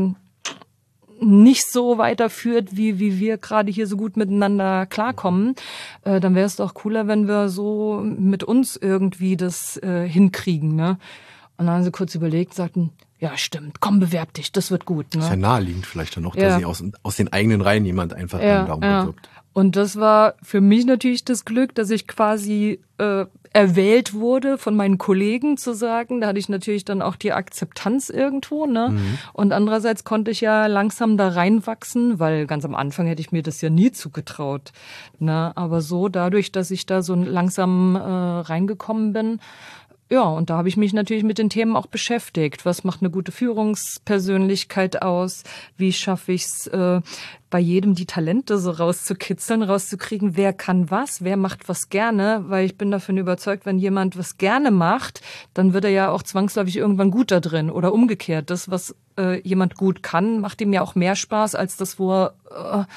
[SPEAKER 2] nicht so weiterführt, wie wir gerade hier so gut miteinander klarkommen, dann wäre es doch cooler, wenn wir so mit uns irgendwie das hinkriegen. Ne? Und dann haben sie kurz überlegt, sagten, ja stimmt, komm, bewerb dich, das wird gut. Ne?
[SPEAKER 1] Das ist ja naheliegend vielleicht dann auch, dass sich aus den eigenen Reihen jemand einfach darum bewirbt.
[SPEAKER 2] Und das war für mich natürlich das Glück, dass ich quasi erwählt wurde von meinen Kollegen zu sagen. Da hatte ich natürlich dann auch die Akzeptanz irgendwo. Mhm. Und andererseits konnte ich ja langsam da reinwachsen, weil ganz am Anfang hätte ich mir das ja nie zugetraut. Aber so dadurch, dass ich da so langsam reingekommen bin, ja, und da habe ich mich natürlich mit den Themen auch beschäftigt. Was macht eine gute Führungspersönlichkeit aus? Wie schaffe ich es, bei jedem die Talente so rauszukitzeln, rauszukriegen, wer kann was, wer macht was gerne? Weil ich bin davon überzeugt, wenn jemand was gerne macht, dann wird er ja auch zwangsläufig irgendwann gut da drin. Oder umgekehrt, das, was jemand gut kann, macht ihm ja auch mehr Spaß, als das, wo er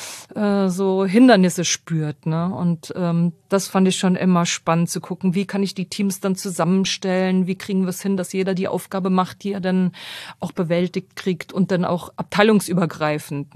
[SPEAKER 2] so Hindernisse spürt. Und das fand ich schon immer spannend zu gucken, wie kann ich die Teams dann zusammenstellen, wie kriegen wir es hin, dass jeder die Aufgabe macht, die er dann auch bewältigt kriegt und dann auch abteilungsübergreifend.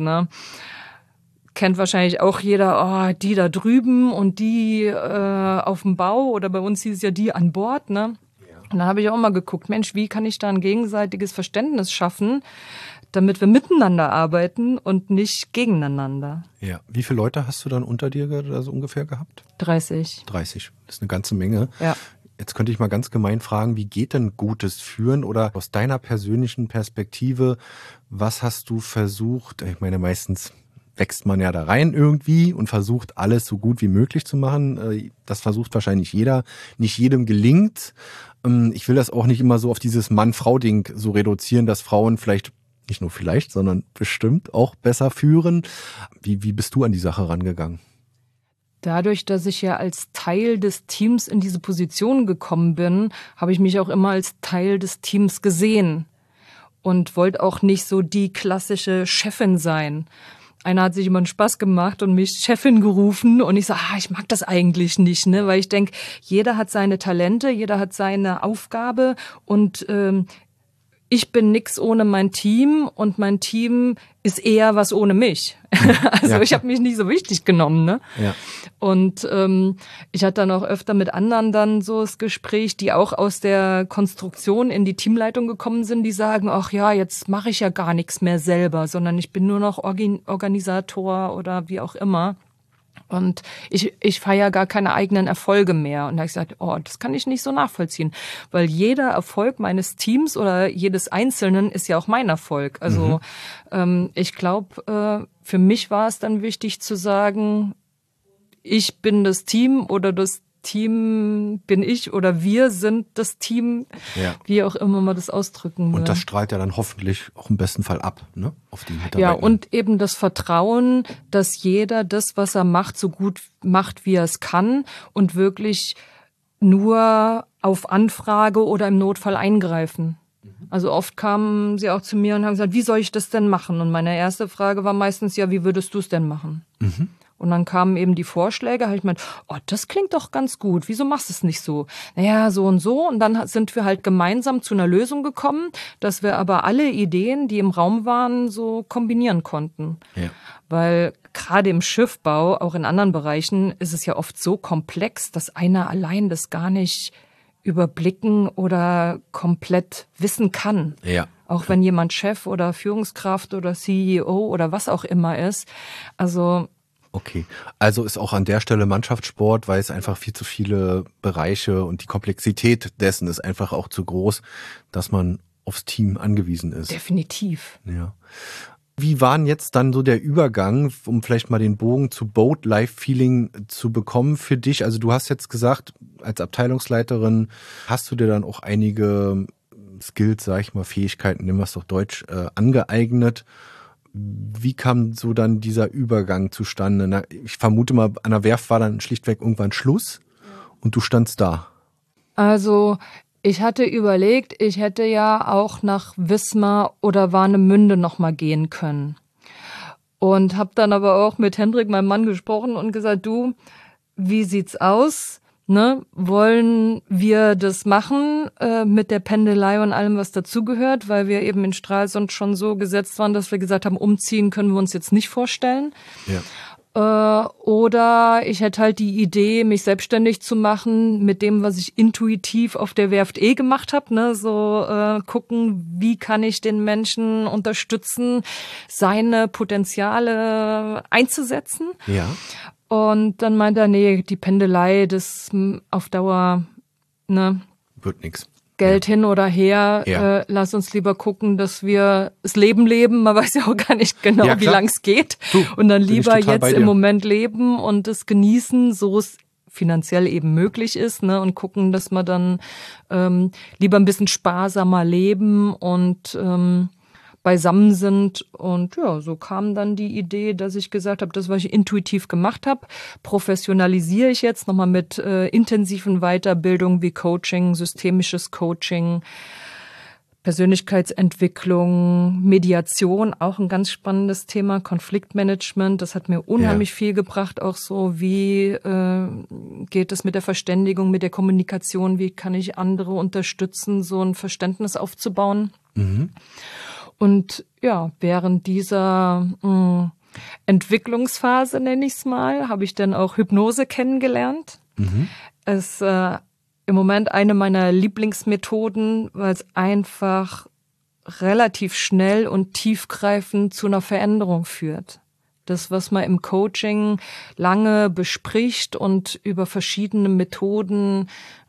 [SPEAKER 2] Kennt wahrscheinlich auch jeder, die da drüben und die auf dem Bau, oder bei uns hieß es ja die an Bord. Und dann habe ich auch mal geguckt, Mensch, wie kann ich da ein gegenseitiges Verständnis schaffen, damit wir miteinander arbeiten und nicht gegeneinander.
[SPEAKER 1] Ja. Wie viele Leute hast du dann unter dir so ungefähr gehabt?
[SPEAKER 2] 30.
[SPEAKER 1] 30, das ist eine ganze Menge.
[SPEAKER 2] Ja.
[SPEAKER 1] Jetzt könnte ich mal ganz gemein fragen, wie geht denn gutes Führen, oder aus deiner persönlichen Perspektive, was hast du versucht? Ich meine, meistens wächst man ja da rein irgendwie und versucht, alles so gut wie möglich zu machen. Das versucht wahrscheinlich jeder. Nicht jedem gelingt. Ich will das auch nicht immer so auf dieses Mann-Frau-Ding so reduzieren, dass Frauen vielleicht, nicht nur vielleicht, sondern bestimmt auch besser führen. Wie bist du an die Sache rangegangen?
[SPEAKER 2] Dadurch, dass ich ja als Teil des Teams in diese Position gekommen bin, habe ich mich auch immer als Teil des Teams gesehen und wollte auch nicht so die klassische Chefin sein. Einer hat sich immer einen Spaß gemacht und mich Chefin gerufen und ich so, ich mag das eigentlich nicht, weil ich denke, jeder hat seine Talente, jeder hat seine Aufgabe und ich bin nix ohne mein Team und mein Team ist eher was ohne mich. Also ich habe mich nicht so wichtig genommen, ne?
[SPEAKER 1] Ja.
[SPEAKER 2] Und ich hatte dann auch öfter mit anderen dann so das Gespräch, die auch aus der Konstruktion in die Teamleitung gekommen sind, die sagen, ach ja, jetzt mache ich ja gar nichts mehr selber, sondern ich bin nur noch Organisator oder wie auch immer. Und ich feiere gar keine eigenen Erfolge mehr. Und da habe ich gesagt, oh, das kann ich nicht so nachvollziehen. Weil jeder Erfolg meines Teams oder jedes Einzelnen ist ja auch mein Erfolg. Also ich glaube, für mich war es dann wichtig zu sagen, ich bin das Team oder das Team bin ich oder wir sind das Team, wie auch immer man das ausdrücken will.
[SPEAKER 1] Und das strahlt ja dann hoffentlich auch im besten Fall ab, ne, auf die Mitarbeiter.
[SPEAKER 2] Ja, und eben das Vertrauen, dass jeder das, was er macht, so gut macht, wie er es kann und wirklich nur auf Anfrage oder im Notfall eingreifen. Also oft kamen sie auch zu mir und haben gesagt, wie soll ich das denn machen? Und meine erste Frage war meistens, ja, wie würdest du es denn machen? Und dann kamen eben die Vorschläge, habe ich gemeint, oh, das klingt doch ganz gut, wieso machst du es nicht so? Naja, so und so. Und dann sind wir halt gemeinsam zu einer Lösung gekommen, dass wir aber alle Ideen, die im Raum waren, so kombinieren konnten.
[SPEAKER 1] Ja.
[SPEAKER 2] Weil gerade im Schiffbau, auch in anderen Bereichen, ist es ja oft so komplex, dass einer allein das gar nicht überblicken oder komplett wissen kann.
[SPEAKER 1] Ja.
[SPEAKER 2] Auch wenn jemand Chef oder Führungskraft oder CEO oder was auch immer ist. Also
[SPEAKER 1] okay, also ist auch an der Stelle Mannschaftssport, weil es einfach viel zu viele Bereiche und die Komplexität dessen ist einfach auch zu groß, dass man aufs Team angewiesen ist.
[SPEAKER 2] definitiv.
[SPEAKER 1] Ja. Wie war denn jetzt dann so der Übergang, um vielleicht mal den Bogen zu Boat-Life-Feeling zu bekommen für dich? Also du hast jetzt gesagt, als Abteilungsleiterin hast du dir dann auch einige Skills, sag ich mal, Fähigkeiten, nehmen wir es doch Deutsch, angeeignet. Wie kam so dann dieser Übergang zustande? Na, ich vermute mal, an der Werft war dann schlichtweg irgendwann Schluss und du standst da.
[SPEAKER 2] Also ich hatte überlegt, ich hätte ja auch nach Wismar oder Warnemünde nochmal gehen können. Und habe dann aber auch mit Hendrik, meinem Mann, gesprochen und gesagt, du, wie sieht's aus? Ne? Wollen wir das machen mit der Pendelei und allem, was dazugehört? Weil wir eben in Stralsund schon so gesetzt waren, dass wir gesagt haben, umziehen können wir uns jetzt nicht vorstellen.
[SPEAKER 1] Ja.
[SPEAKER 2] Oder ich hätte halt die Idee, mich selbstständig zu machen mit dem, was ich intuitiv auf der Werft gemacht habe. Ne? So gucken, wie kann ich den Menschen unterstützen, seine Potenziale einzusetzen.
[SPEAKER 1] Ja.
[SPEAKER 2] Und dann meinte er, nee, die Pendelei, das auf Dauer, ne,
[SPEAKER 1] Wird nix.
[SPEAKER 2] Geld hin oder her,
[SPEAKER 1] Ja.
[SPEAKER 2] lass uns lieber gucken, dass wir das Leben leben. Man weiß ja auch gar nicht genau,
[SPEAKER 1] Ja,
[SPEAKER 2] wie
[SPEAKER 1] klar.
[SPEAKER 2] lang es geht.
[SPEAKER 1] Du,
[SPEAKER 2] Und dann
[SPEAKER 1] bin ich
[SPEAKER 2] lieber
[SPEAKER 1] total bei
[SPEAKER 2] jetzt
[SPEAKER 1] dir.
[SPEAKER 2] im Moment leben und es genießen, so es finanziell eben möglich ist, ne, und gucken, dass wir dann lieber ein bisschen sparsamer leben und beisammen sind. Und ja, so kam dann die Idee, dass ich gesagt habe, das, was ich intuitiv gemacht habe, professionalisiere ich jetzt nochmal mit intensiven Weiterbildungen wie Coaching, systemisches Coaching, Persönlichkeitsentwicklung, Mediation, auch ein ganz spannendes Thema, Konfliktmanagement. Das hat mir unheimlich viel gebracht, auch so, wie geht es mit der Verständigung, mit der Kommunikation, wie kann ich andere unterstützen, so ein Verständnis aufzubauen. Und ja, während dieser Entwicklungsphase, nenne ich es mal, habe ich dann auch Hypnose kennengelernt. Es im Moment eine meiner Lieblingsmethoden, weil es einfach relativ schnell und tiefgreifend zu einer Veränderung führt. Das, was man im Coaching lange bespricht und über verschiedene Methoden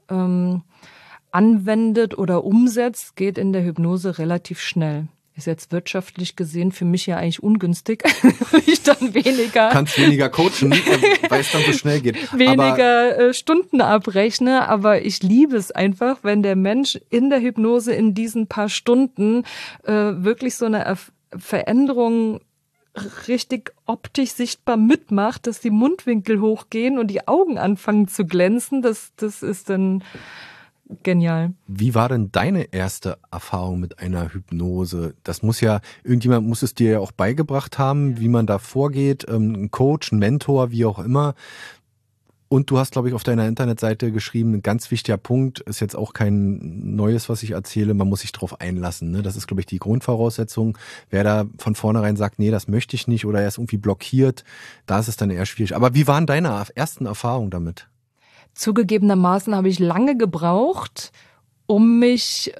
[SPEAKER 2] anwendet oder umsetzt, geht in der Hypnose relativ schnell. Ist jetzt wirtschaftlich gesehen für mich ja eigentlich ungünstig, weil ich dann
[SPEAKER 1] Kannst weniger coachen, weil es dann so schnell geht.
[SPEAKER 2] weniger Stunden abrechne, aber ich liebe es einfach, wenn der Mensch in der Hypnose in diesen paar Stunden wirklich so eine Veränderung richtig optisch sichtbar mitmacht, dass die Mundwinkel hochgehen und die Augen anfangen zu glänzen. Das ist dann genial.
[SPEAKER 1] Wie war denn deine erste Erfahrung mit einer Hypnose? Das muss ja, irgendjemand muss es dir ja auch beigebracht haben, wie man da vorgeht, ein Coach, ein Mentor, wie auch immer. Und du hast, glaube ich, auf deiner Internetseite geschrieben, ein ganz wichtiger Punkt, ist jetzt auch kein Neues, was ich erzähle, man muss sich drauf einlassen. Ne? Das ist, glaube ich, die Grundvoraussetzung. Wer da von vornherein sagt, nee, das möchte ich nicht oder er ist irgendwie blockiert, da ist es dann eher schwierig. Aber wie waren deine ersten Erfahrungen damit?
[SPEAKER 2] Zugegebenermaßen habe ich lange gebraucht, um mich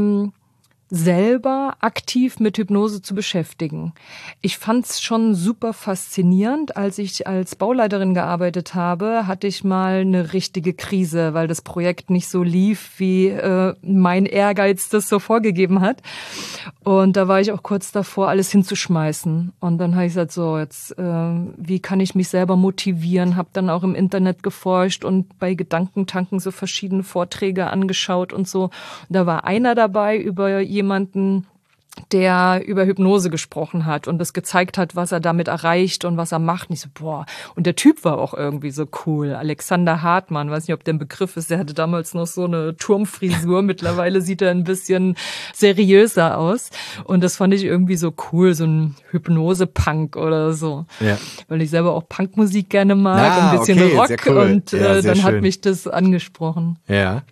[SPEAKER 2] selber aktiv mit Hypnose zu beschäftigen. Ich fand's schon super faszinierend. Als ich als Bauleiterin gearbeitet habe, hatte ich mal eine richtige Krise, weil das Projekt nicht so lief, wie mein Ehrgeiz das so vorgegeben hat. Und da war ich auch kurz davor, alles hinzuschmeißen. Und dann habe ich gesagt, so jetzt, wie kann ich mich selber motivieren? Habe dann auch im Internet geforscht und bei Gedankentanken so verschiedene Vorträge angeschaut und so. Und da war einer dabei über jemanden, der über Hypnose gesprochen hat und das gezeigt hat, was er damit erreicht und was er macht. Und ich so, boah. Und der Typ war auch irgendwie so cool. Alexander Hartmann, weiß nicht, ob der ein Begriff ist. Der hatte damals noch so eine Turmfrisur. Mittlerweile sieht er ein bisschen seriöser aus. Und das fand ich irgendwie so cool, so ein Hypnose-Punk oder so. Ja. Weil ich selber auch Punkmusik gerne mag, ein bisschen Rock. Cool. Und dann hat mich das angesprochen.
[SPEAKER 1] Ja.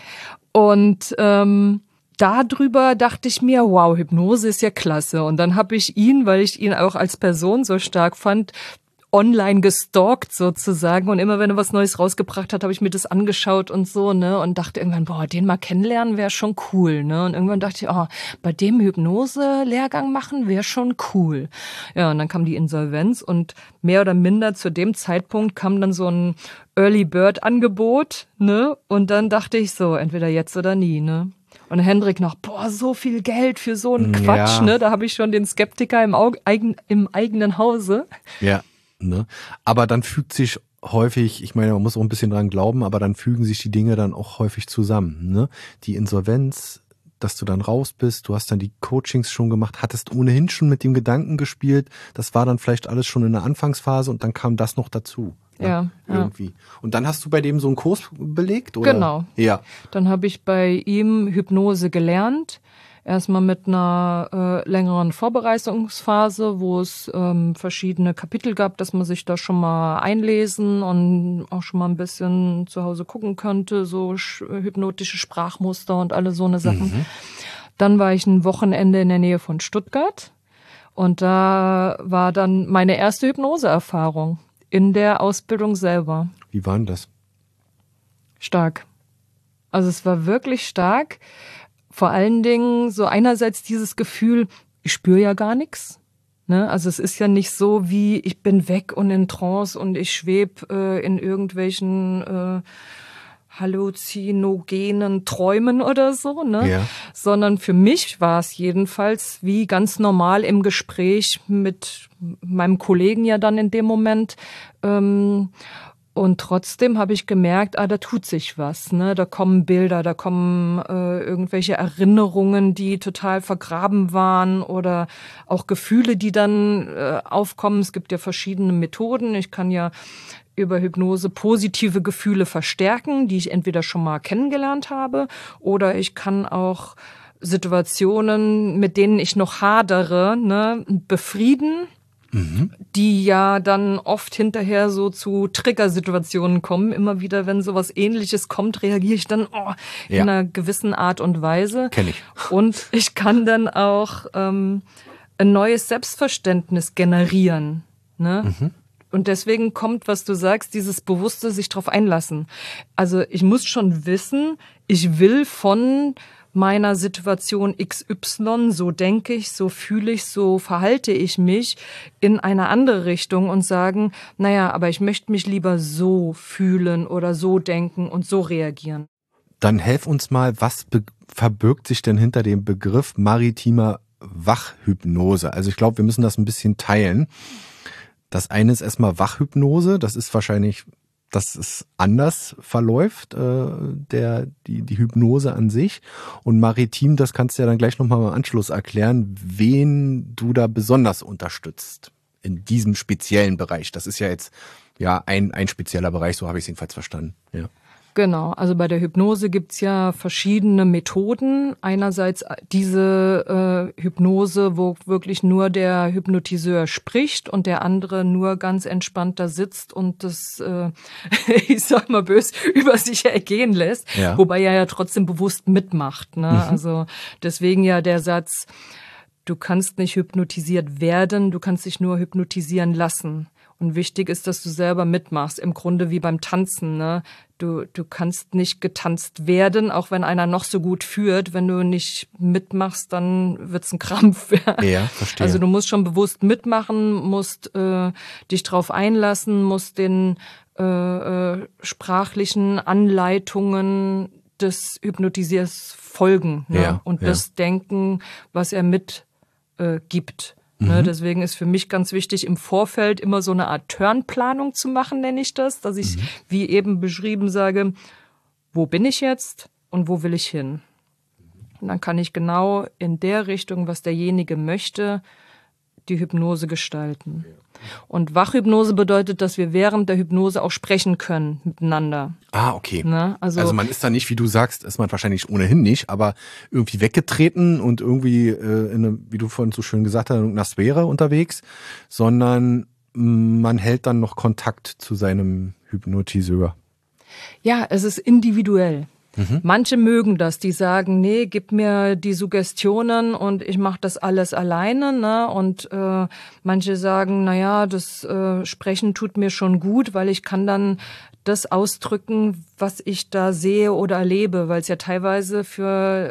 [SPEAKER 2] Und darüber dachte ich mir, wow, Hypnose ist ja klasse. Und dann habe ich ihn, weil ich ihn auch als Person so stark fand, online gestalkt sozusagen. Und immer wenn er was Neues rausgebracht hat, habe ich mir das angeschaut und so, ne? Und dachte irgendwann, boah, den mal kennenlernen wäre schon cool, ne? Und irgendwann dachte ich, oh, bei dem Hypnose-Lehrgang machen wäre schon cool. Ja, und dann kam die Insolvenz und mehr oder minder zu dem Zeitpunkt kam dann so ein Early Bird Angebot, ne? Und dann dachte ich so, entweder jetzt oder nie, ne? Und Hendrik noch, boah, so viel Geld für so einen Quatsch, ne? Da habe ich schon den Skeptiker im eigenen Hause.
[SPEAKER 1] Ja, ne? Aber dann fügt sich häufig, ich meine, man muss auch ein bisschen dran glauben, aber dann fügen sich die Dinge dann auch häufig zusammen, ne? Die Insolvenz, dass du dann raus bist, du hast dann die Coachings schon gemacht, hattest ohnehin schon mit dem Gedanken gespielt, das war dann vielleicht alles schon in der Anfangsphase und dann kam das noch dazu.
[SPEAKER 2] Ja,
[SPEAKER 1] irgendwie. Und dann hast du bei dem so einen Kurs belegt, oder?
[SPEAKER 2] Genau.
[SPEAKER 1] Ja.
[SPEAKER 2] Dann habe ich bei ihm Hypnose gelernt. Erstmal mit einer längeren Vorbereitungsphase, wo es verschiedene Kapitel gab, dass man sich da schon mal einlesen und auch schon mal ein bisschen zu Hause gucken könnte, so hypnotische Sprachmuster und alle so eine Sachen. Dann war ich ein Wochenende in der Nähe von Stuttgart und da war dann meine erste Hypnoseerfahrung. In der Ausbildung selber.
[SPEAKER 1] Wie war denn das?
[SPEAKER 2] Stark. Also es war wirklich stark. Vor allen Dingen so einerseits dieses Gefühl, ich spüre ja gar nichts. Ne? Also es ist ja nicht so wie, ich bin weg und in Trance und ich schwebe in irgendwelchen halluzinogenen Träumen oder so, ne? Ja. Sondern für mich war es jedenfalls wie ganz normal im Gespräch mit meinem Kollegen ja dann in dem Moment. Und trotzdem habe ich gemerkt, da tut sich was, ne? Da kommen Bilder, da kommen irgendwelche Erinnerungen, die total vergraben waren oder auch Gefühle, die dann aufkommen. Es gibt ja verschiedene Methoden. Ich kann ja über Hypnose positive Gefühle verstärken, die ich entweder schon mal kennengelernt habe, oder ich kann auch Situationen, mit denen ich noch hadere, ne, befrieden, die ja dann oft hinterher so zu Triggersituationen kommen. Immer wieder, wenn sowas Ähnliches kommt, reagiere ich dann in einer gewissen Art und Weise.
[SPEAKER 1] Kenn ich.
[SPEAKER 2] Und ich kann dann auch ein neues Selbstverständnis generieren, ne? Und deswegen kommt, was du sagst, dieses bewusste sich drauf einlassen. Also ich muss schon wissen, ich will von meiner Situation XY, so denke ich, so fühle ich, so verhalte ich mich, in eine andere Richtung und sagen, naja, aber ich möchte mich lieber so fühlen oder so denken und so reagieren.
[SPEAKER 1] Dann helf uns mal, was verbirgt sich denn hinter dem Begriff maritimer Wachhypnose? Also ich glaube, wir müssen das ein bisschen teilen. Das eine ist erstmal Wachhypnose, das ist wahrscheinlich, dass es anders verläuft, die Hypnose an sich. Und maritim, das kannst du ja dann gleich nochmal im Anschluss erklären, wen du da besonders unterstützt in diesem speziellen Bereich. Das ist ja jetzt ein spezieller Bereich, so habe ich es jedenfalls verstanden. Ja.
[SPEAKER 2] Genau, also bei der Hypnose gibt's ja verschiedene Methoden. Einerseits diese Hypnose, wo wirklich nur der Hypnotiseur spricht und der andere nur ganz entspannt da sitzt und das, ich sag mal böse, über sich ergehen lässt, wobei er ja trotzdem bewusst mitmacht. Ne? Also deswegen ja der Satz, du kannst nicht hypnotisiert werden, du kannst dich nur hypnotisieren lassen. Und wichtig ist, dass du selber mitmachst, im Grunde wie beim Tanzen. Ne? Du kannst nicht getanzt werden, auch wenn einer noch so gut führt. Wenn du nicht mitmachst, dann wird's ein Krampf.
[SPEAKER 1] Ja, verstehe.
[SPEAKER 2] Also du musst schon bewusst mitmachen, musst dich drauf einlassen, musst den sprachlichen Anleitungen des Hypnotisierers folgen, ne? Und das Denken, was er gibt. Ne, deswegen ist für mich ganz wichtig, im Vorfeld immer so eine Art Turnplanung zu machen, nenne ich das, dass ich, wie eben beschrieben, sage, wo bin ich jetzt und wo will ich hin? Und dann kann ich genau in der Richtung, was derjenige möchte, die Hypnose gestalten. Und Wachhypnose bedeutet, dass wir während der Hypnose auch sprechen können miteinander.
[SPEAKER 1] Ah, okay.
[SPEAKER 2] Ne? Also
[SPEAKER 1] man ist da nicht, wie du sagst, ist man wahrscheinlich ohnehin nicht, aber irgendwie weggetreten und irgendwie wie du vorhin so schön gesagt hast, in einer Sphäre unterwegs, sondern man hält dann noch Kontakt zu seinem Hypnotiseur.
[SPEAKER 2] Ja, es ist individuell. Manche mögen das, die sagen, nee, gib mir die Suggestionen und ich mache das alles alleine. Ne? Und manche sagen, naja, das Sprechen tut mir schon gut, weil ich kann dann das ausdrücken, was ich da sehe oder erlebe, weil es ja teilweise für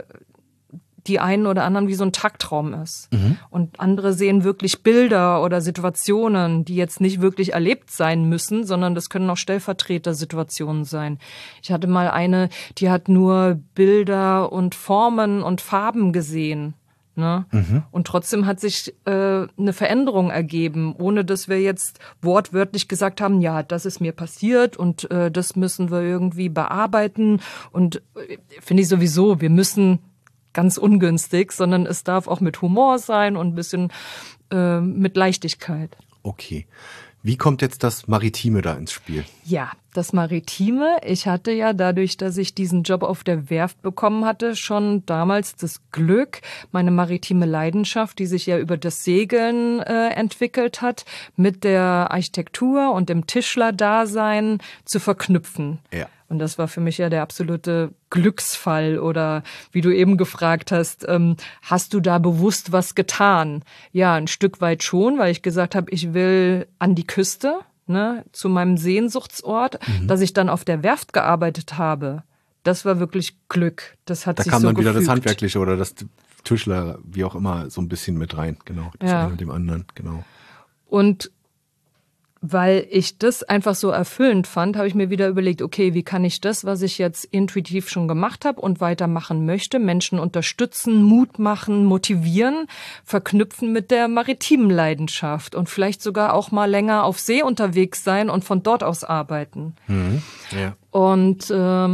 [SPEAKER 2] die einen oder anderen wie so ein Tagtraum ist. Und andere sehen wirklich Bilder oder Situationen, die jetzt nicht wirklich erlebt sein müssen, sondern das können auch Stellvertretersituationen sein. Ich hatte mal eine, die hat nur Bilder und Formen und Farben gesehen. Ne? Und trotzdem hat sich eine Veränderung ergeben, ohne dass wir jetzt wortwörtlich gesagt haben, ja, das ist mir passiert und das müssen wir irgendwie bearbeiten. Und finde ich sowieso, wir müssen ganz ungünstig, sondern es darf auch mit Humor sein und ein bisschen mit Leichtigkeit.
[SPEAKER 1] Okay. Wie kommt jetzt das Maritime da ins Spiel?
[SPEAKER 2] Ja, das Maritime. Ich hatte ja dadurch, dass ich diesen Job auf der Werft bekommen hatte, schon damals das Glück, meine maritime Leidenschaft, die sich ja über das Segeln entwickelt hat, mit der Architektur und dem Tischlerdasein zu verknüpfen.
[SPEAKER 1] Ja.
[SPEAKER 2] Und das war für mich ja der absolute Glücksfall. Oder wie du eben gefragt hast, hast du da bewusst was getan? Ja, ein Stück weit schon, weil ich gesagt habe, ich will an die Küste, ne, zu meinem Sehnsuchtsort, dass ich dann auf der Werft gearbeitet habe. Das war wirklich Glück. Das hat sich so gefügt.
[SPEAKER 1] Da kam dann wieder das Handwerkliche oder das Tischler, wie auch immer, so ein bisschen mit rein. Genau, das eine mit dem anderen, genau.
[SPEAKER 2] Und weil ich das einfach so erfüllend fand, habe ich mir wieder überlegt, okay, wie kann ich das, was ich jetzt intuitiv schon gemacht habe und weitermachen möchte, Menschen unterstützen, Mut machen, motivieren, verknüpfen mit der maritimen Leidenschaft und vielleicht sogar auch mal länger auf See unterwegs sein und von dort aus arbeiten.
[SPEAKER 1] Ja.
[SPEAKER 2] Und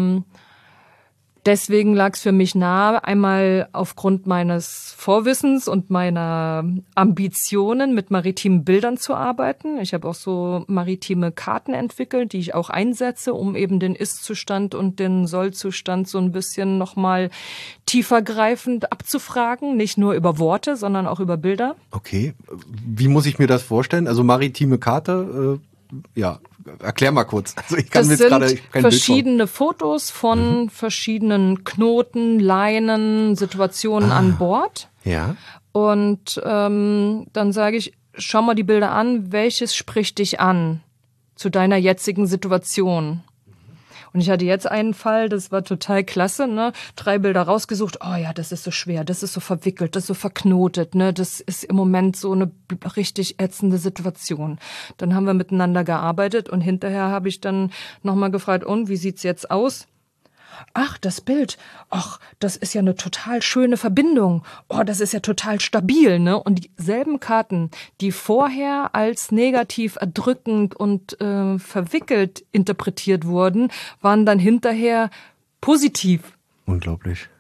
[SPEAKER 2] deswegen lag es für mich nahe, einmal aufgrund meines Vorwissens und meiner Ambitionen mit maritimen Bildern zu arbeiten. Ich habe auch so maritime Karten entwickelt, die ich auch einsetze, um eben den Ist-Zustand und den Soll-Zustand so ein bisschen nochmal tiefergreifend abzufragen. Nicht nur über Worte, sondern auch über Bilder.
[SPEAKER 1] Okay, wie muss ich mir das vorstellen? Also maritime Karte, ja, erklär mal kurz. Also ich kann
[SPEAKER 2] das
[SPEAKER 1] jetzt gerade
[SPEAKER 2] sind
[SPEAKER 1] kein
[SPEAKER 2] verschiedene Fotos von verschiedenen Knoten, Leinen, Situationen an Bord.
[SPEAKER 1] Ja.
[SPEAKER 2] Und dann sage ich, schau mal die Bilder an, welches spricht dich an zu deiner jetzigen Situation? Und ich hatte jetzt einen Fall, das war total klasse, ne? 3 Bilder rausgesucht. Oh ja, das ist so schwer, das ist so verwickelt, das ist so verknotet, ne? Das ist im Moment so eine richtig ätzende Situation. Dann haben wir miteinander gearbeitet und hinterher habe ich dann nochmal gefragt, und wie sieht's jetzt aus? Ach, das Bild. Ach, das ist ja eine total schöne Verbindung. Oh, das ist ja total stabil, ne? Und dieselben Karten, die vorher als negativ, erdrückend und verwickelt interpretiert wurden, waren dann hinterher positiv.
[SPEAKER 1] Unglaublich.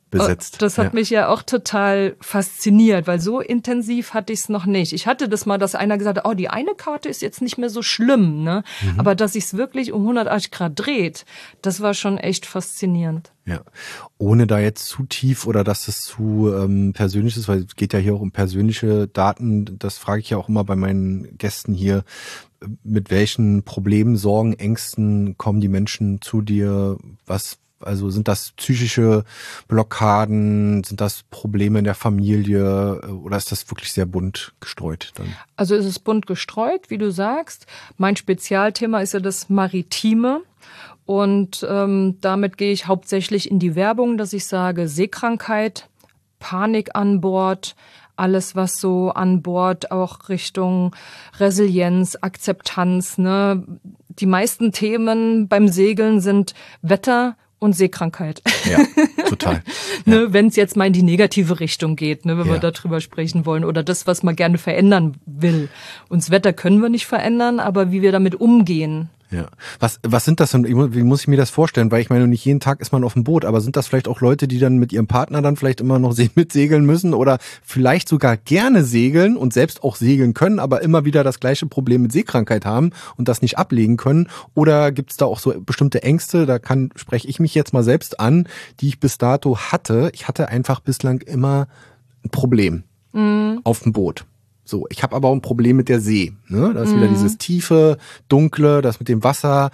[SPEAKER 1] besetzt.
[SPEAKER 2] Das hat mich ja auch total fasziniert, weil so intensiv hatte ich es noch nicht. Ich hatte das mal, dass einer gesagt hat, oh, die eine Karte ist jetzt nicht mehr so schlimm, ne? Aber dass sich es wirklich um 180 Grad dreht, das war schon echt faszinierend.
[SPEAKER 1] Ja, ohne da jetzt zu tief oder dass es zu persönlich ist, weil es geht ja hier auch um persönliche Daten, das frage ich ja auch immer bei meinen Gästen hier, mit welchen Problemen, Sorgen, Ängsten kommen die Menschen zu dir, also sind das psychische Blockaden, sind das Probleme in der Familie oder ist das wirklich sehr bunt gestreut dann?
[SPEAKER 2] Also es ist bunt gestreut, wie du sagst. Mein Spezialthema ist ja das Maritime und damit gehe ich hauptsächlich in die Werbung, dass ich sage Seekrankheit, Panik an Bord, alles, was so an Bord auch Richtung Resilienz, Akzeptanz, ne? Die meisten Themen beim Segeln sind Wetter und Seekrankheit.
[SPEAKER 1] Ja, total.
[SPEAKER 2] Ne, wenn es jetzt mal in die negative Richtung geht, ne, wenn wir darüber sprechen wollen oder das, was man gerne verändern will. Und das Wetter können wir nicht verändern, aber wie wir damit umgehen.
[SPEAKER 1] Ja. Was sind das denn, wie muss ich mir das vorstellen? Weil ich meine, nicht jeden Tag ist man auf dem Boot, aber sind das vielleicht auch Leute, die dann mit ihrem Partner dann vielleicht immer noch mitsegeln müssen oder vielleicht sogar gerne segeln und selbst auch segeln können, aber immer wieder das gleiche Problem mit Seekrankheit haben und das nicht ablegen können? Oder gibt es da auch so bestimmte Ängste, spreche ich mich jetzt mal selbst an, die ich bis dato hatte. Ich hatte einfach bislang immer ein Problem auf dem Boot. So, ich habe aber auch ein Problem mit der See. Ne? Da ist wieder dieses tiefe, dunkle, das mit dem Wasser.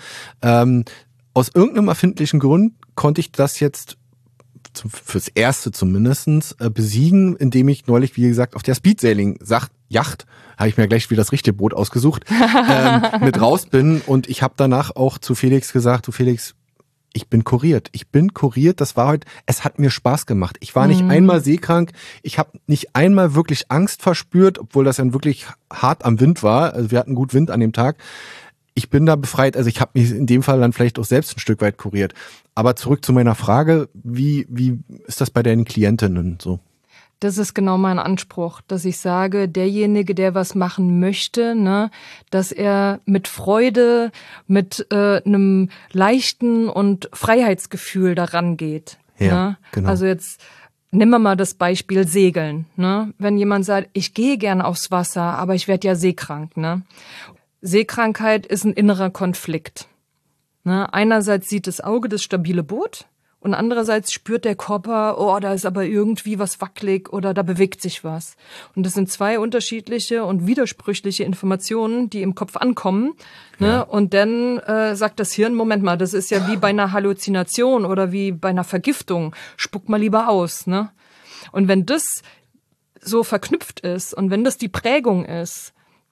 [SPEAKER 1] Aus irgendeinem erfindlichen Grund konnte ich das jetzt fürs Erste zumindest besiegen, indem ich neulich, wie gesagt, auf der Speedsailing-Yacht, habe ich mir gleich wieder das richtige Boot ausgesucht, mit raus bin. Und ich habe danach auch zu Felix gesagt, du Felix, ich bin kuriert. Das war heute, es hat mir Spaß gemacht. Ich war nicht einmal seekrank. Ich habe nicht einmal wirklich Angst verspürt, obwohl das dann wirklich hart am Wind war. Also wir hatten gut Wind an dem Tag. Ich bin da befreit. Also ich habe mich in dem Fall dann vielleicht auch selbst ein Stück weit kuriert. Aber zurück zu meiner Frage, wie ist das bei deinen Klientinnen so?
[SPEAKER 2] Das ist genau mein Anspruch, dass ich sage, derjenige, der was machen möchte, ne, dass er mit Freude, mit einem leichten und Freiheitsgefühl daran geht.
[SPEAKER 1] Ja,
[SPEAKER 2] ne?
[SPEAKER 1] genau.
[SPEAKER 2] Also jetzt nehmen wir mal das Beispiel Segeln. Ne? Wenn jemand sagt, ich gehe gern aufs Wasser, aber ich werde ja seekrank. Ne? Seekrankheit ist ein innerer Konflikt. Ne? Einerseits sieht das Auge das stabile Boot. Und andererseits spürt der Körper, oh, da ist aber irgendwie was wackelig oder da bewegt sich was. Und das sind zwei unterschiedliche und widersprüchliche Informationen, die im Kopf ankommen. Ne? Ja. Und dann sagt das Hirn, Moment mal, das ist ja wie bei einer Halluzination oder wie bei einer Vergiftung. Spuck mal lieber aus. Ne? Und wenn das so verknüpft ist und wenn das die Prägung ist,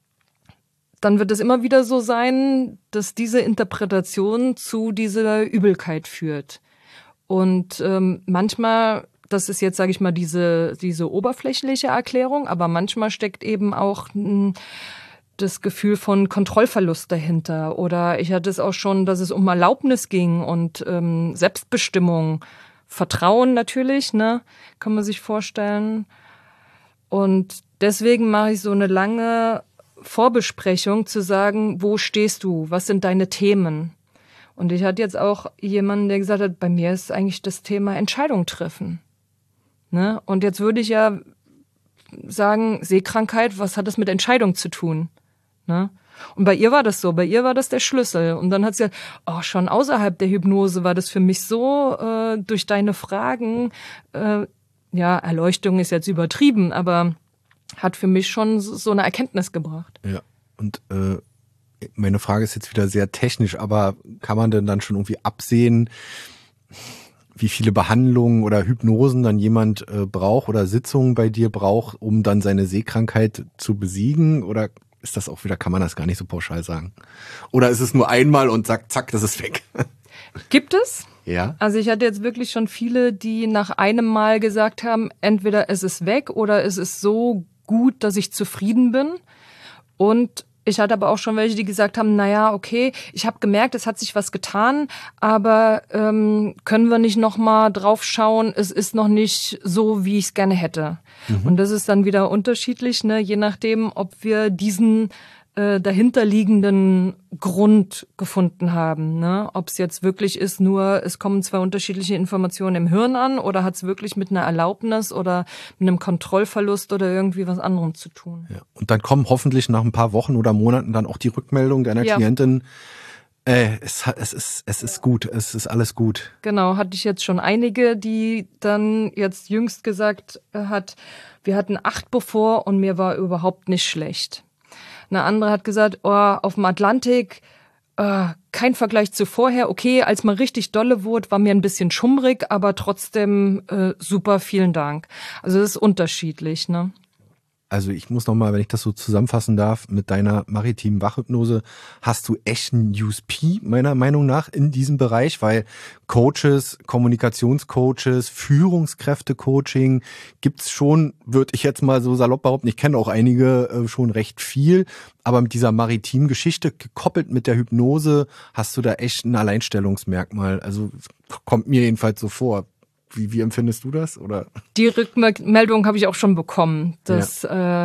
[SPEAKER 2] dann wird es immer wieder so sein, dass diese Interpretation zu dieser Übelkeit führt. Und manchmal, das ist jetzt, sage ich mal, diese oberflächliche Erklärung, aber manchmal steckt eben auch das Gefühl von Kontrollverlust dahinter. Oder ich hatte es auch schon, dass es um Erlaubnis ging und Selbstbestimmung, Vertrauen natürlich, ne, kann man sich vorstellen. Und deswegen mache ich so eine lange Vorbesprechung zu sagen, wo stehst du, was sind deine Themen? Und ich hatte jetzt auch jemanden, der gesagt hat, bei mir ist eigentlich das Thema Entscheidung treffen. Ne? Und jetzt würde ich ja sagen, Seekrankheit, was hat das mit Entscheidung zu tun? Ne? Und bei ihr war das so, bei ihr war das der Schlüssel. Und dann hat sie gesagt, oh, schon außerhalb der Hypnose war das für mich so, durch deine Fragen, ja, Erleuchtung ist jetzt übertrieben, aber hat für mich schon so eine Erkenntnis gebracht.
[SPEAKER 1] Ja, und meine Frage ist jetzt wieder sehr technisch, aber kann man denn dann schon irgendwie absehen, wie viele Behandlungen oder Hypnosen dann jemand braucht oder Sitzungen bei dir braucht, um dann seine Seekrankheit zu besiegen? Oder ist das auch wieder, kann man das gar nicht so pauschal sagen? Oder ist es nur einmal und zack, das ist weg?
[SPEAKER 2] Gibt es?
[SPEAKER 1] Ja.
[SPEAKER 2] Also ich hatte jetzt wirklich schon viele, die nach einem Mal gesagt haben, entweder es ist weg oder es ist so gut, dass ich zufrieden bin. Und ich hatte aber auch schon welche, die gesagt haben, naja, okay, ich habe gemerkt, es hat sich was getan, aber können wir nicht noch mal drauf schauen, es ist noch nicht so, wie ich es gerne hätte. Und das ist dann wieder unterschiedlich, ne, je nachdem, ob wir diesen dahinterliegenden Grund gefunden haben. Ne? Ob es jetzt wirklich ist, nur es kommen zwei unterschiedliche Informationen im Hirn an oder hat es wirklich mit einer Erlaubnis oder mit einem Kontrollverlust oder irgendwie was anderem zu tun.
[SPEAKER 1] Ja. Und dann kommen hoffentlich nach ein paar Wochen oder Monaten dann auch die Rückmeldung deiner Klientin, es ist gut, es ist alles gut.
[SPEAKER 2] Genau, hatte ich jetzt schon einige, die dann jetzt jüngst gesagt hat, wir hatten 8 bevor und mir war überhaupt nicht schlecht. Eine andere hat gesagt, auf dem Atlantik, kein Vergleich zu vorher. Okay, als man richtig dolle wurde, war mir ein bisschen schummrig, aber trotzdem super, vielen Dank. Also das ist unterschiedlich, ne?
[SPEAKER 1] Also ich muss nochmal, wenn ich das so zusammenfassen darf, mit deiner maritimen Wachhypnose hast du echt einen USP, meiner Meinung nach, in diesem Bereich, weil Coaches, Kommunikationscoaches, Führungskräfte-Coaching gibt's schon, würde ich jetzt mal so salopp behaupten, ich kenne auch einige schon recht viel, aber mit dieser maritimen Geschichte gekoppelt mit der Hypnose hast du da echt ein Alleinstellungsmerkmal. Also kommt mir jedenfalls so vor. Wie empfindest du das? Oder?
[SPEAKER 2] Die Rückmeldung habe ich auch schon bekommen, dass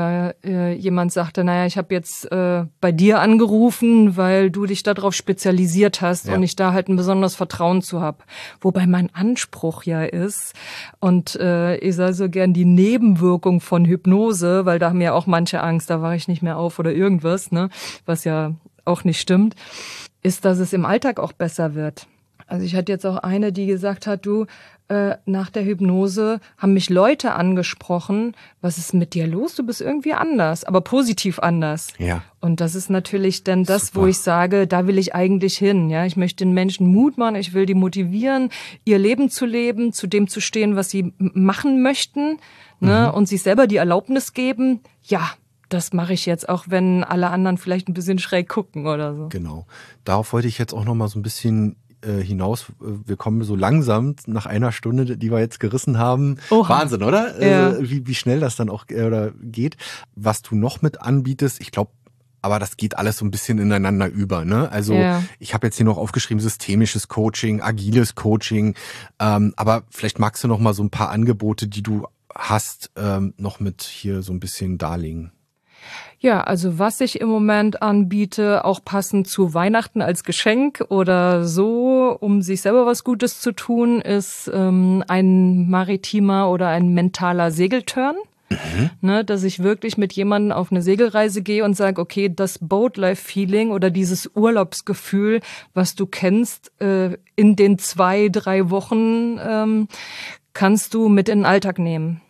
[SPEAKER 2] jemand sagte, naja, ich habe jetzt bei dir angerufen, weil du dich darauf spezialisiert hast und ich da halt ein besonderes Vertrauen zu habe. Wobei mein Anspruch ja ist, und ich sage so gern die Nebenwirkung von Hypnose, weil da haben ja auch manche Angst, da wache ich nicht mehr auf oder irgendwas, ne, was ja auch nicht stimmt, ist, dass es im Alltag auch besser wird. Also ich hatte jetzt auch eine, die gesagt hat, du, nach der Hypnose haben mich Leute angesprochen, was ist mit dir los? Du bist irgendwie anders, aber positiv anders.
[SPEAKER 1] Ja.
[SPEAKER 2] Und das ist natürlich dann das,
[SPEAKER 1] Super.
[SPEAKER 2] wo ich sage, da will ich eigentlich hin. Ja, ich möchte den Menschen Mut machen, ich will die motivieren, ihr Leben zu leben, zu dem zu stehen, was sie machen möchten, ne, und sich selber die Erlaubnis geben, ja, das mache ich jetzt, auch wenn alle anderen vielleicht ein bisschen schräg gucken oder so.
[SPEAKER 1] Genau. Darauf wollte ich jetzt auch noch mal so ein bisschen hinaus. Wir kommen so langsam nach einer Stunde, die wir jetzt gerissen haben.
[SPEAKER 2] Oha.
[SPEAKER 1] Wahnsinn, oder?
[SPEAKER 2] Ja.
[SPEAKER 1] Wie schnell das dann auch oder geht. Was du noch mit anbietest, ich glaube, aber das geht alles so ein bisschen ineinander über, ne? Also ich habe jetzt hier noch aufgeschrieben, systemisches Coaching, agiles Coaching. Aber vielleicht magst du noch mal so ein paar Angebote, die du hast, noch mit hier so ein bisschen darlegen.
[SPEAKER 2] Ja, also was ich im Moment anbiete, auch passend zu Weihnachten als Geschenk oder so, um sich selber was Gutes zu tun, ist ein maritimer oder ein mentaler Segeltörn. Ne, dass ich wirklich mit jemandem auf eine Segelreise gehe und sage, okay, das Boat-Life-Feeling oder dieses Urlaubsgefühl, was du kennst, in den 2-3 Wochen kannst du mit in den Alltag nehmen.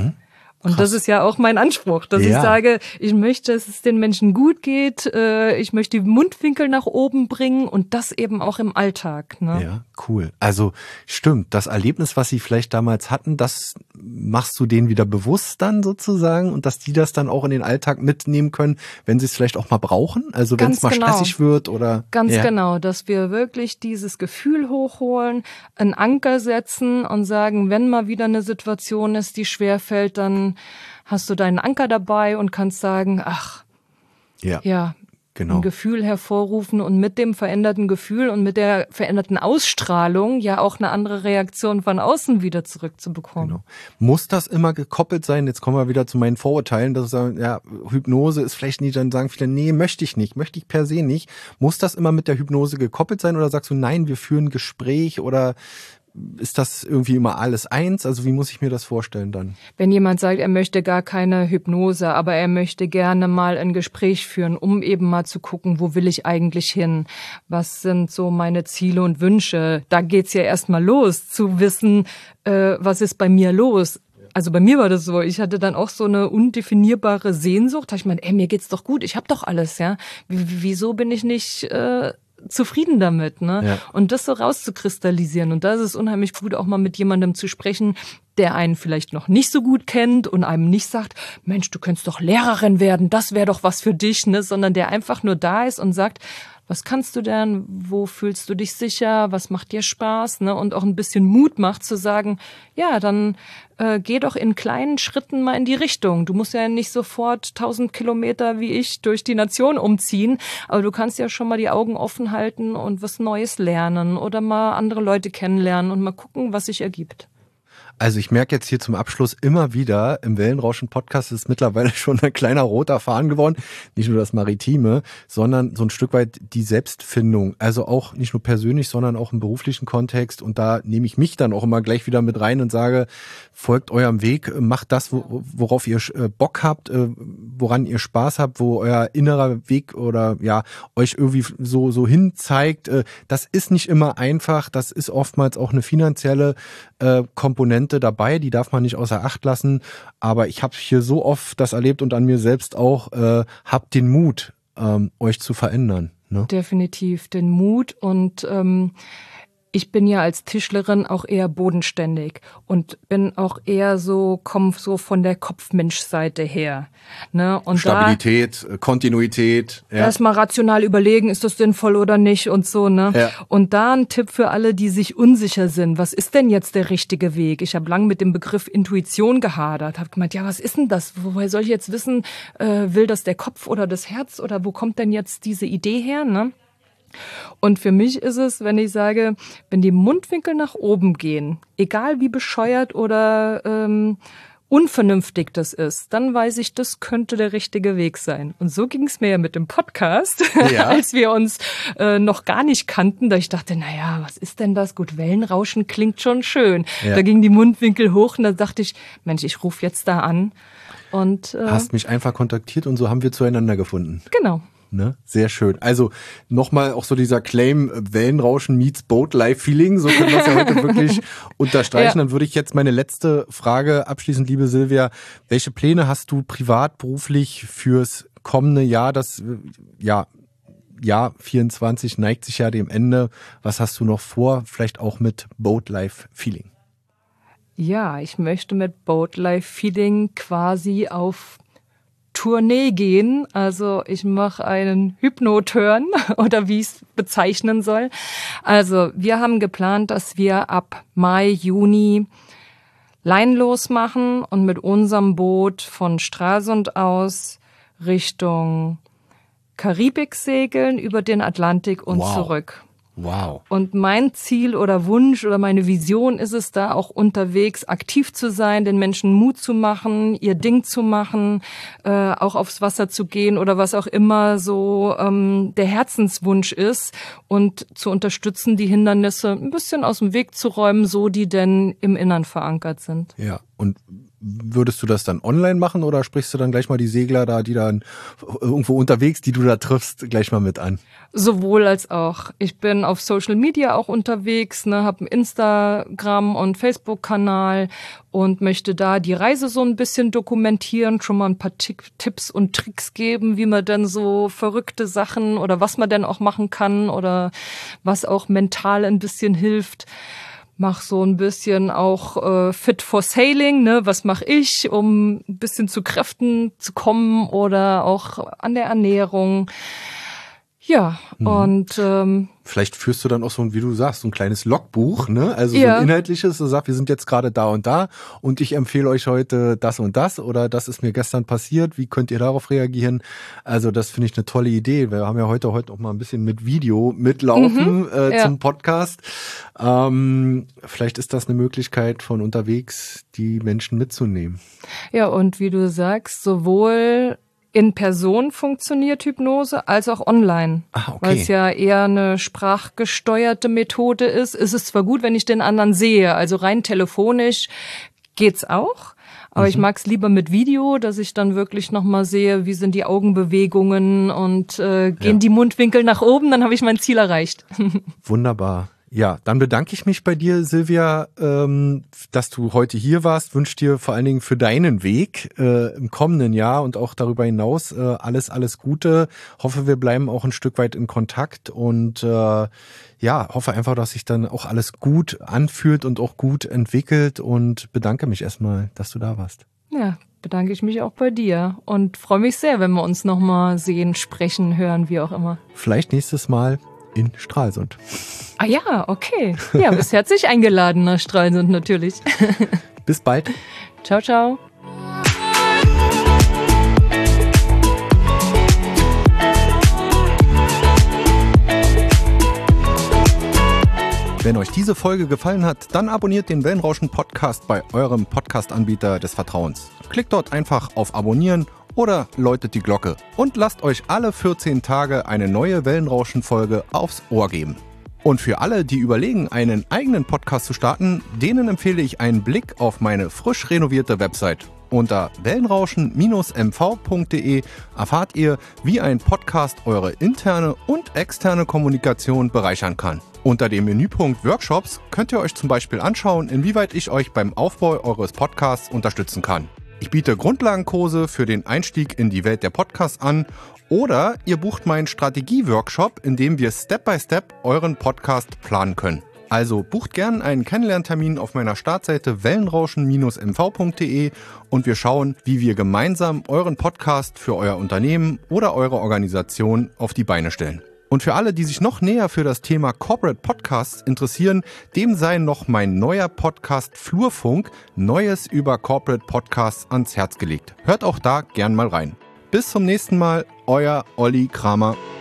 [SPEAKER 2] Und das ist ja auch mein Anspruch, dass ich sage, ich möchte, dass es den Menschen gut geht, ich möchte die Mundwinkel nach oben bringen und das eben auch im Alltag. Ne?
[SPEAKER 1] Ja, cool. Also stimmt, das Erlebnis, was sie vielleicht damals hatten, das machst du denen wieder bewusst dann sozusagen und dass die das dann auch in den Alltag mitnehmen können, wenn sie es vielleicht auch mal brauchen, also wenn es mal stressig wird oder...
[SPEAKER 2] Ganz genau, dass wir wirklich dieses Gefühl hochholen, einen Anker setzen und sagen, wenn mal wieder eine Situation ist, die schwerfällt, dann hast du deinen Anker dabei und kannst sagen, ach, ja,
[SPEAKER 1] genau.
[SPEAKER 2] Ein Gefühl hervorrufen und mit dem veränderten Gefühl und mit der veränderten Ausstrahlung ja auch eine andere Reaktion von außen wieder zurückzubekommen.
[SPEAKER 1] Genau. Muss das immer gekoppelt sein? Jetzt kommen wir wieder zu meinen Vorurteilen, dass sagen, ja, Hypnose ist vielleicht nicht, dann sagen viele, nee, möchte ich per se nicht. Muss das immer mit der Hypnose gekoppelt sein oder sagst du, nein, wir führen ein Gespräch oder ist das irgendwie immer alles eins? Also wie muss ich mir das vorstellen dann?
[SPEAKER 2] Wenn jemand sagt, er möchte gar keine Hypnose, aber er möchte gerne mal ein Gespräch führen, um eben mal zu gucken, wo will ich eigentlich hin? Was sind so meine Ziele und Wünsche? Da geht's ja erstmal los, zu wissen, was ist bei mir los? Also bei mir war das so, ich hatte dann auch so eine undefinierbare Sehnsucht. Da ich meine, mir geht's doch gut, ich habe doch alles, ja. Wieso bin ich nicht zufrieden damit, ne?
[SPEAKER 1] Ja.
[SPEAKER 2] Und das so rauszukristallisieren. Und da ist es unheimlich gut, auch mal mit jemandem zu sprechen, der einen vielleicht noch nicht so gut kennt und einem nicht sagt, Mensch, du könntest doch Lehrerin werden, das wäre doch was für dich, ne? Sondern der einfach nur da ist und sagt, was kannst du denn? Wo fühlst du dich sicher? Was macht dir Spaß? Ne? Und auch ein bisschen Mut macht zu sagen, ja, dann geh doch in kleinen Schritten mal in die Richtung. Du musst ja nicht sofort 1000 Kilometer wie ich durch die Nation umziehen, aber du kannst ja schon mal die Augen offen halten und was Neues lernen oder mal andere Leute kennenlernen und mal gucken, was sich ergibt.
[SPEAKER 1] Also ich merke jetzt hier zum Abschluss immer wieder, im Wellenrauschen-Podcast ist mittlerweile schon ein kleiner roter Faden geworden. Nicht nur das Maritime, sondern so ein Stück weit die Selbstfindung. Also auch nicht nur persönlich, sondern auch im beruflichen Kontext. Und da nehme ich mich dann auch immer gleich wieder mit rein und sage, folgt eurem Weg, macht das, worauf ihr Bock habt, woran ihr Spaß habt, wo euer innerer Weg oder ja euch irgendwie so hin zeigt. Das ist nicht immer einfach, das ist oftmals auch eine finanzielle Komponente dabei, die darf man nicht außer Acht lassen, aber ich habe hier so oft das erlebt und an mir selbst auch, habt den Mut, euch zu verändern. Ne?
[SPEAKER 2] Definitiv den Mut und ich bin ja als Tischlerin auch eher bodenständig und bin auch eher komme so von der Kopfmensch-Seite her. Ne? Und
[SPEAKER 1] Stabilität, Kontinuität. Ja.
[SPEAKER 2] Erstmal rational überlegen, ist das sinnvoll oder nicht und so. Ne? Ja. Und da ein Tipp für alle, die sich unsicher sind. Was ist denn jetzt der richtige Weg? Ich habe lange mit dem Begriff Intuition gehadert. Habe gemeint, ja, was ist denn das? Woher soll ich jetzt wissen, will das der Kopf oder das Herz oder wo kommt denn jetzt diese Idee her? Ne? Und für mich ist es, wenn ich sage, wenn die Mundwinkel nach oben gehen, egal wie bescheuert oder unvernünftig das ist, dann weiß ich, das könnte der richtige Weg sein. Und so ging es mir ja mit dem Podcast, ja. Als wir uns noch gar nicht kannten, da ich dachte, naja, was ist denn das? Gut, Wellenrauschen klingt schon schön. Ja. Da gingen die Mundwinkel hoch und da dachte ich, Mensch, ich rufe jetzt da an. Und
[SPEAKER 1] hast mich einfach kontaktiert und so haben wir zueinander gefunden.
[SPEAKER 2] Genau.
[SPEAKER 1] Ne? Sehr schön. Also nochmal auch so dieser Claim Wellenrauschen meets Boat-Life-Feeling, so können wir es ja heute wirklich unterstreichen. Ja. Dann würde ich jetzt meine letzte Frage abschließend, liebe Silvia, welche Pläne hast du privat, beruflich fürs kommende Jahr? Das Jahr 24 neigt sich ja dem Ende. Was hast du noch vor? Vielleicht auch mit Boat-Life-Feeling?
[SPEAKER 2] Ja, ich möchte mit Boat-Life-Feeling quasi auf Tournee gehen. Also ich mache einen Hypno-Turn oder wie ich es bezeichnen soll. Also wir haben geplant, dass wir ab Mai, Juni leinenlos machen und mit unserem Boot von Stralsund aus Richtung Karibik segeln, über den Atlantik und zurück.
[SPEAKER 1] Wow.
[SPEAKER 2] Und mein Ziel oder Wunsch oder meine Vision ist es, da auch unterwegs aktiv zu sein, den Menschen Mut zu machen, ihr Ding zu machen, auch aufs Wasser zu gehen oder was auch immer so der Herzenswunsch ist und zu unterstützen, die Hindernisse ein bisschen aus dem Weg zu räumen, so die denn im Innern verankert sind.
[SPEAKER 1] Ja, und würdest du das dann online machen oder sprichst du dann gleich mal die Segler da, die dann irgendwo unterwegs, die du da triffst, gleich mal mit an?
[SPEAKER 2] Sowohl als auch. Ich bin auf Social Media auch unterwegs, ne, habe einen Instagram- und Facebook-Kanal und möchte da die Reise so ein bisschen dokumentieren, schon mal ein paar Tipps und Tricks geben, wie man denn so verrückte Sachen oder was man denn auch machen kann oder was auch mental ein bisschen hilft. Mach so ein bisschen auch Fit for Sailing, ne? Was mache ich, um ein bisschen zu Kräften zu kommen oder auch an der Ernährung. Ja, und
[SPEAKER 1] vielleicht führst du dann auch so, wie du sagst, so ein kleines Logbuch, ne? Also so ein inhaltliches, du sagst, wir sind jetzt gerade da und ich empfehle euch heute das und das oder das ist mir gestern passiert, wie könnt ihr darauf reagieren? Also das finde ich eine tolle Idee. Wir haben ja heute auch mal ein bisschen mit Video mitlaufen zum Podcast. Vielleicht ist das eine Möglichkeit, von unterwegs die Menschen mitzunehmen.
[SPEAKER 2] Ja, und wie du sagst, sowohl in Person funktioniert Hypnose als auch online.
[SPEAKER 1] Okay.
[SPEAKER 2] Weil es ja eher eine sprachgesteuerte Methode ist. Es ist zwar gut, wenn ich den anderen sehe, also rein telefonisch geht's auch. Aber ich mag's lieber mit Video, dass ich dann wirklich nochmal sehe, wie sind die Augenbewegungen und gehen die Mundwinkel nach oben, dann habe ich mein Ziel erreicht.
[SPEAKER 1] Wunderbar. Ja, dann bedanke ich mich bei dir, Silvia, dass du heute hier warst. Wünsche dir vor allen Dingen für deinen Weg im kommenden Jahr und auch darüber hinaus alles Gute. Hoffe, wir bleiben auch ein Stück weit in Kontakt und hoffe einfach, dass sich dann auch alles gut anfühlt und auch gut entwickelt und bedanke mich erstmal, dass du da warst.
[SPEAKER 2] Ja, bedanke ich mich auch bei dir und freue mich sehr, wenn wir uns nochmal sehen, sprechen, hören, wie auch immer.
[SPEAKER 1] Vielleicht nächstes Mal in Stralsund.
[SPEAKER 2] Ah ja, okay. Ja, bist herzlich eingeladen nach Stralsund natürlich.
[SPEAKER 1] Bis bald.
[SPEAKER 2] Ciao, ciao.
[SPEAKER 1] Wenn Wenn euch diese Folge gefallen hat, dann abonniert den Wellenrauschen Podcast bei eurem Podcast-Anbieter des Vertrauens. Klickt dort einfach auf Abonnieren oder läutet die Glocke und lasst euch alle 14 Tage eine neue Wellenrauschen-Folge aufs Ohr geben. Und für alle, die überlegen, einen eigenen Podcast zu starten, denen empfehle ich einen Blick auf meine frisch renovierte Website. Unter wellenrauschen-mv.de erfahrt ihr, wie ein Podcast eure interne und externe Kommunikation bereichern kann. Unter dem Menüpunkt Workshops könnt ihr euch zum Beispiel anschauen, inwieweit ich euch beim Aufbau eures Podcasts unterstützen kann. Ich biete Grundlagenkurse für den Einstieg in die Welt der Podcasts an oder ihr bucht meinen Strategie-Workshop, in dem wir Step by Step euren Podcast planen können. Also bucht gern einen Kennenlerntermin auf meiner Startseite wellenrauschen-mv.de und wir schauen, wie wir gemeinsam euren Podcast für euer Unternehmen oder eure Organisation auf die Beine stellen. Und für alle, die sich noch näher für das Thema Corporate Podcasts interessieren, dem sei noch mein neuer Podcast Flurfunk, Neues über Corporate Podcasts ans Herz gelegt. Hört auch da gern mal rein. Bis zum nächsten Mal, euer Olli Kramer.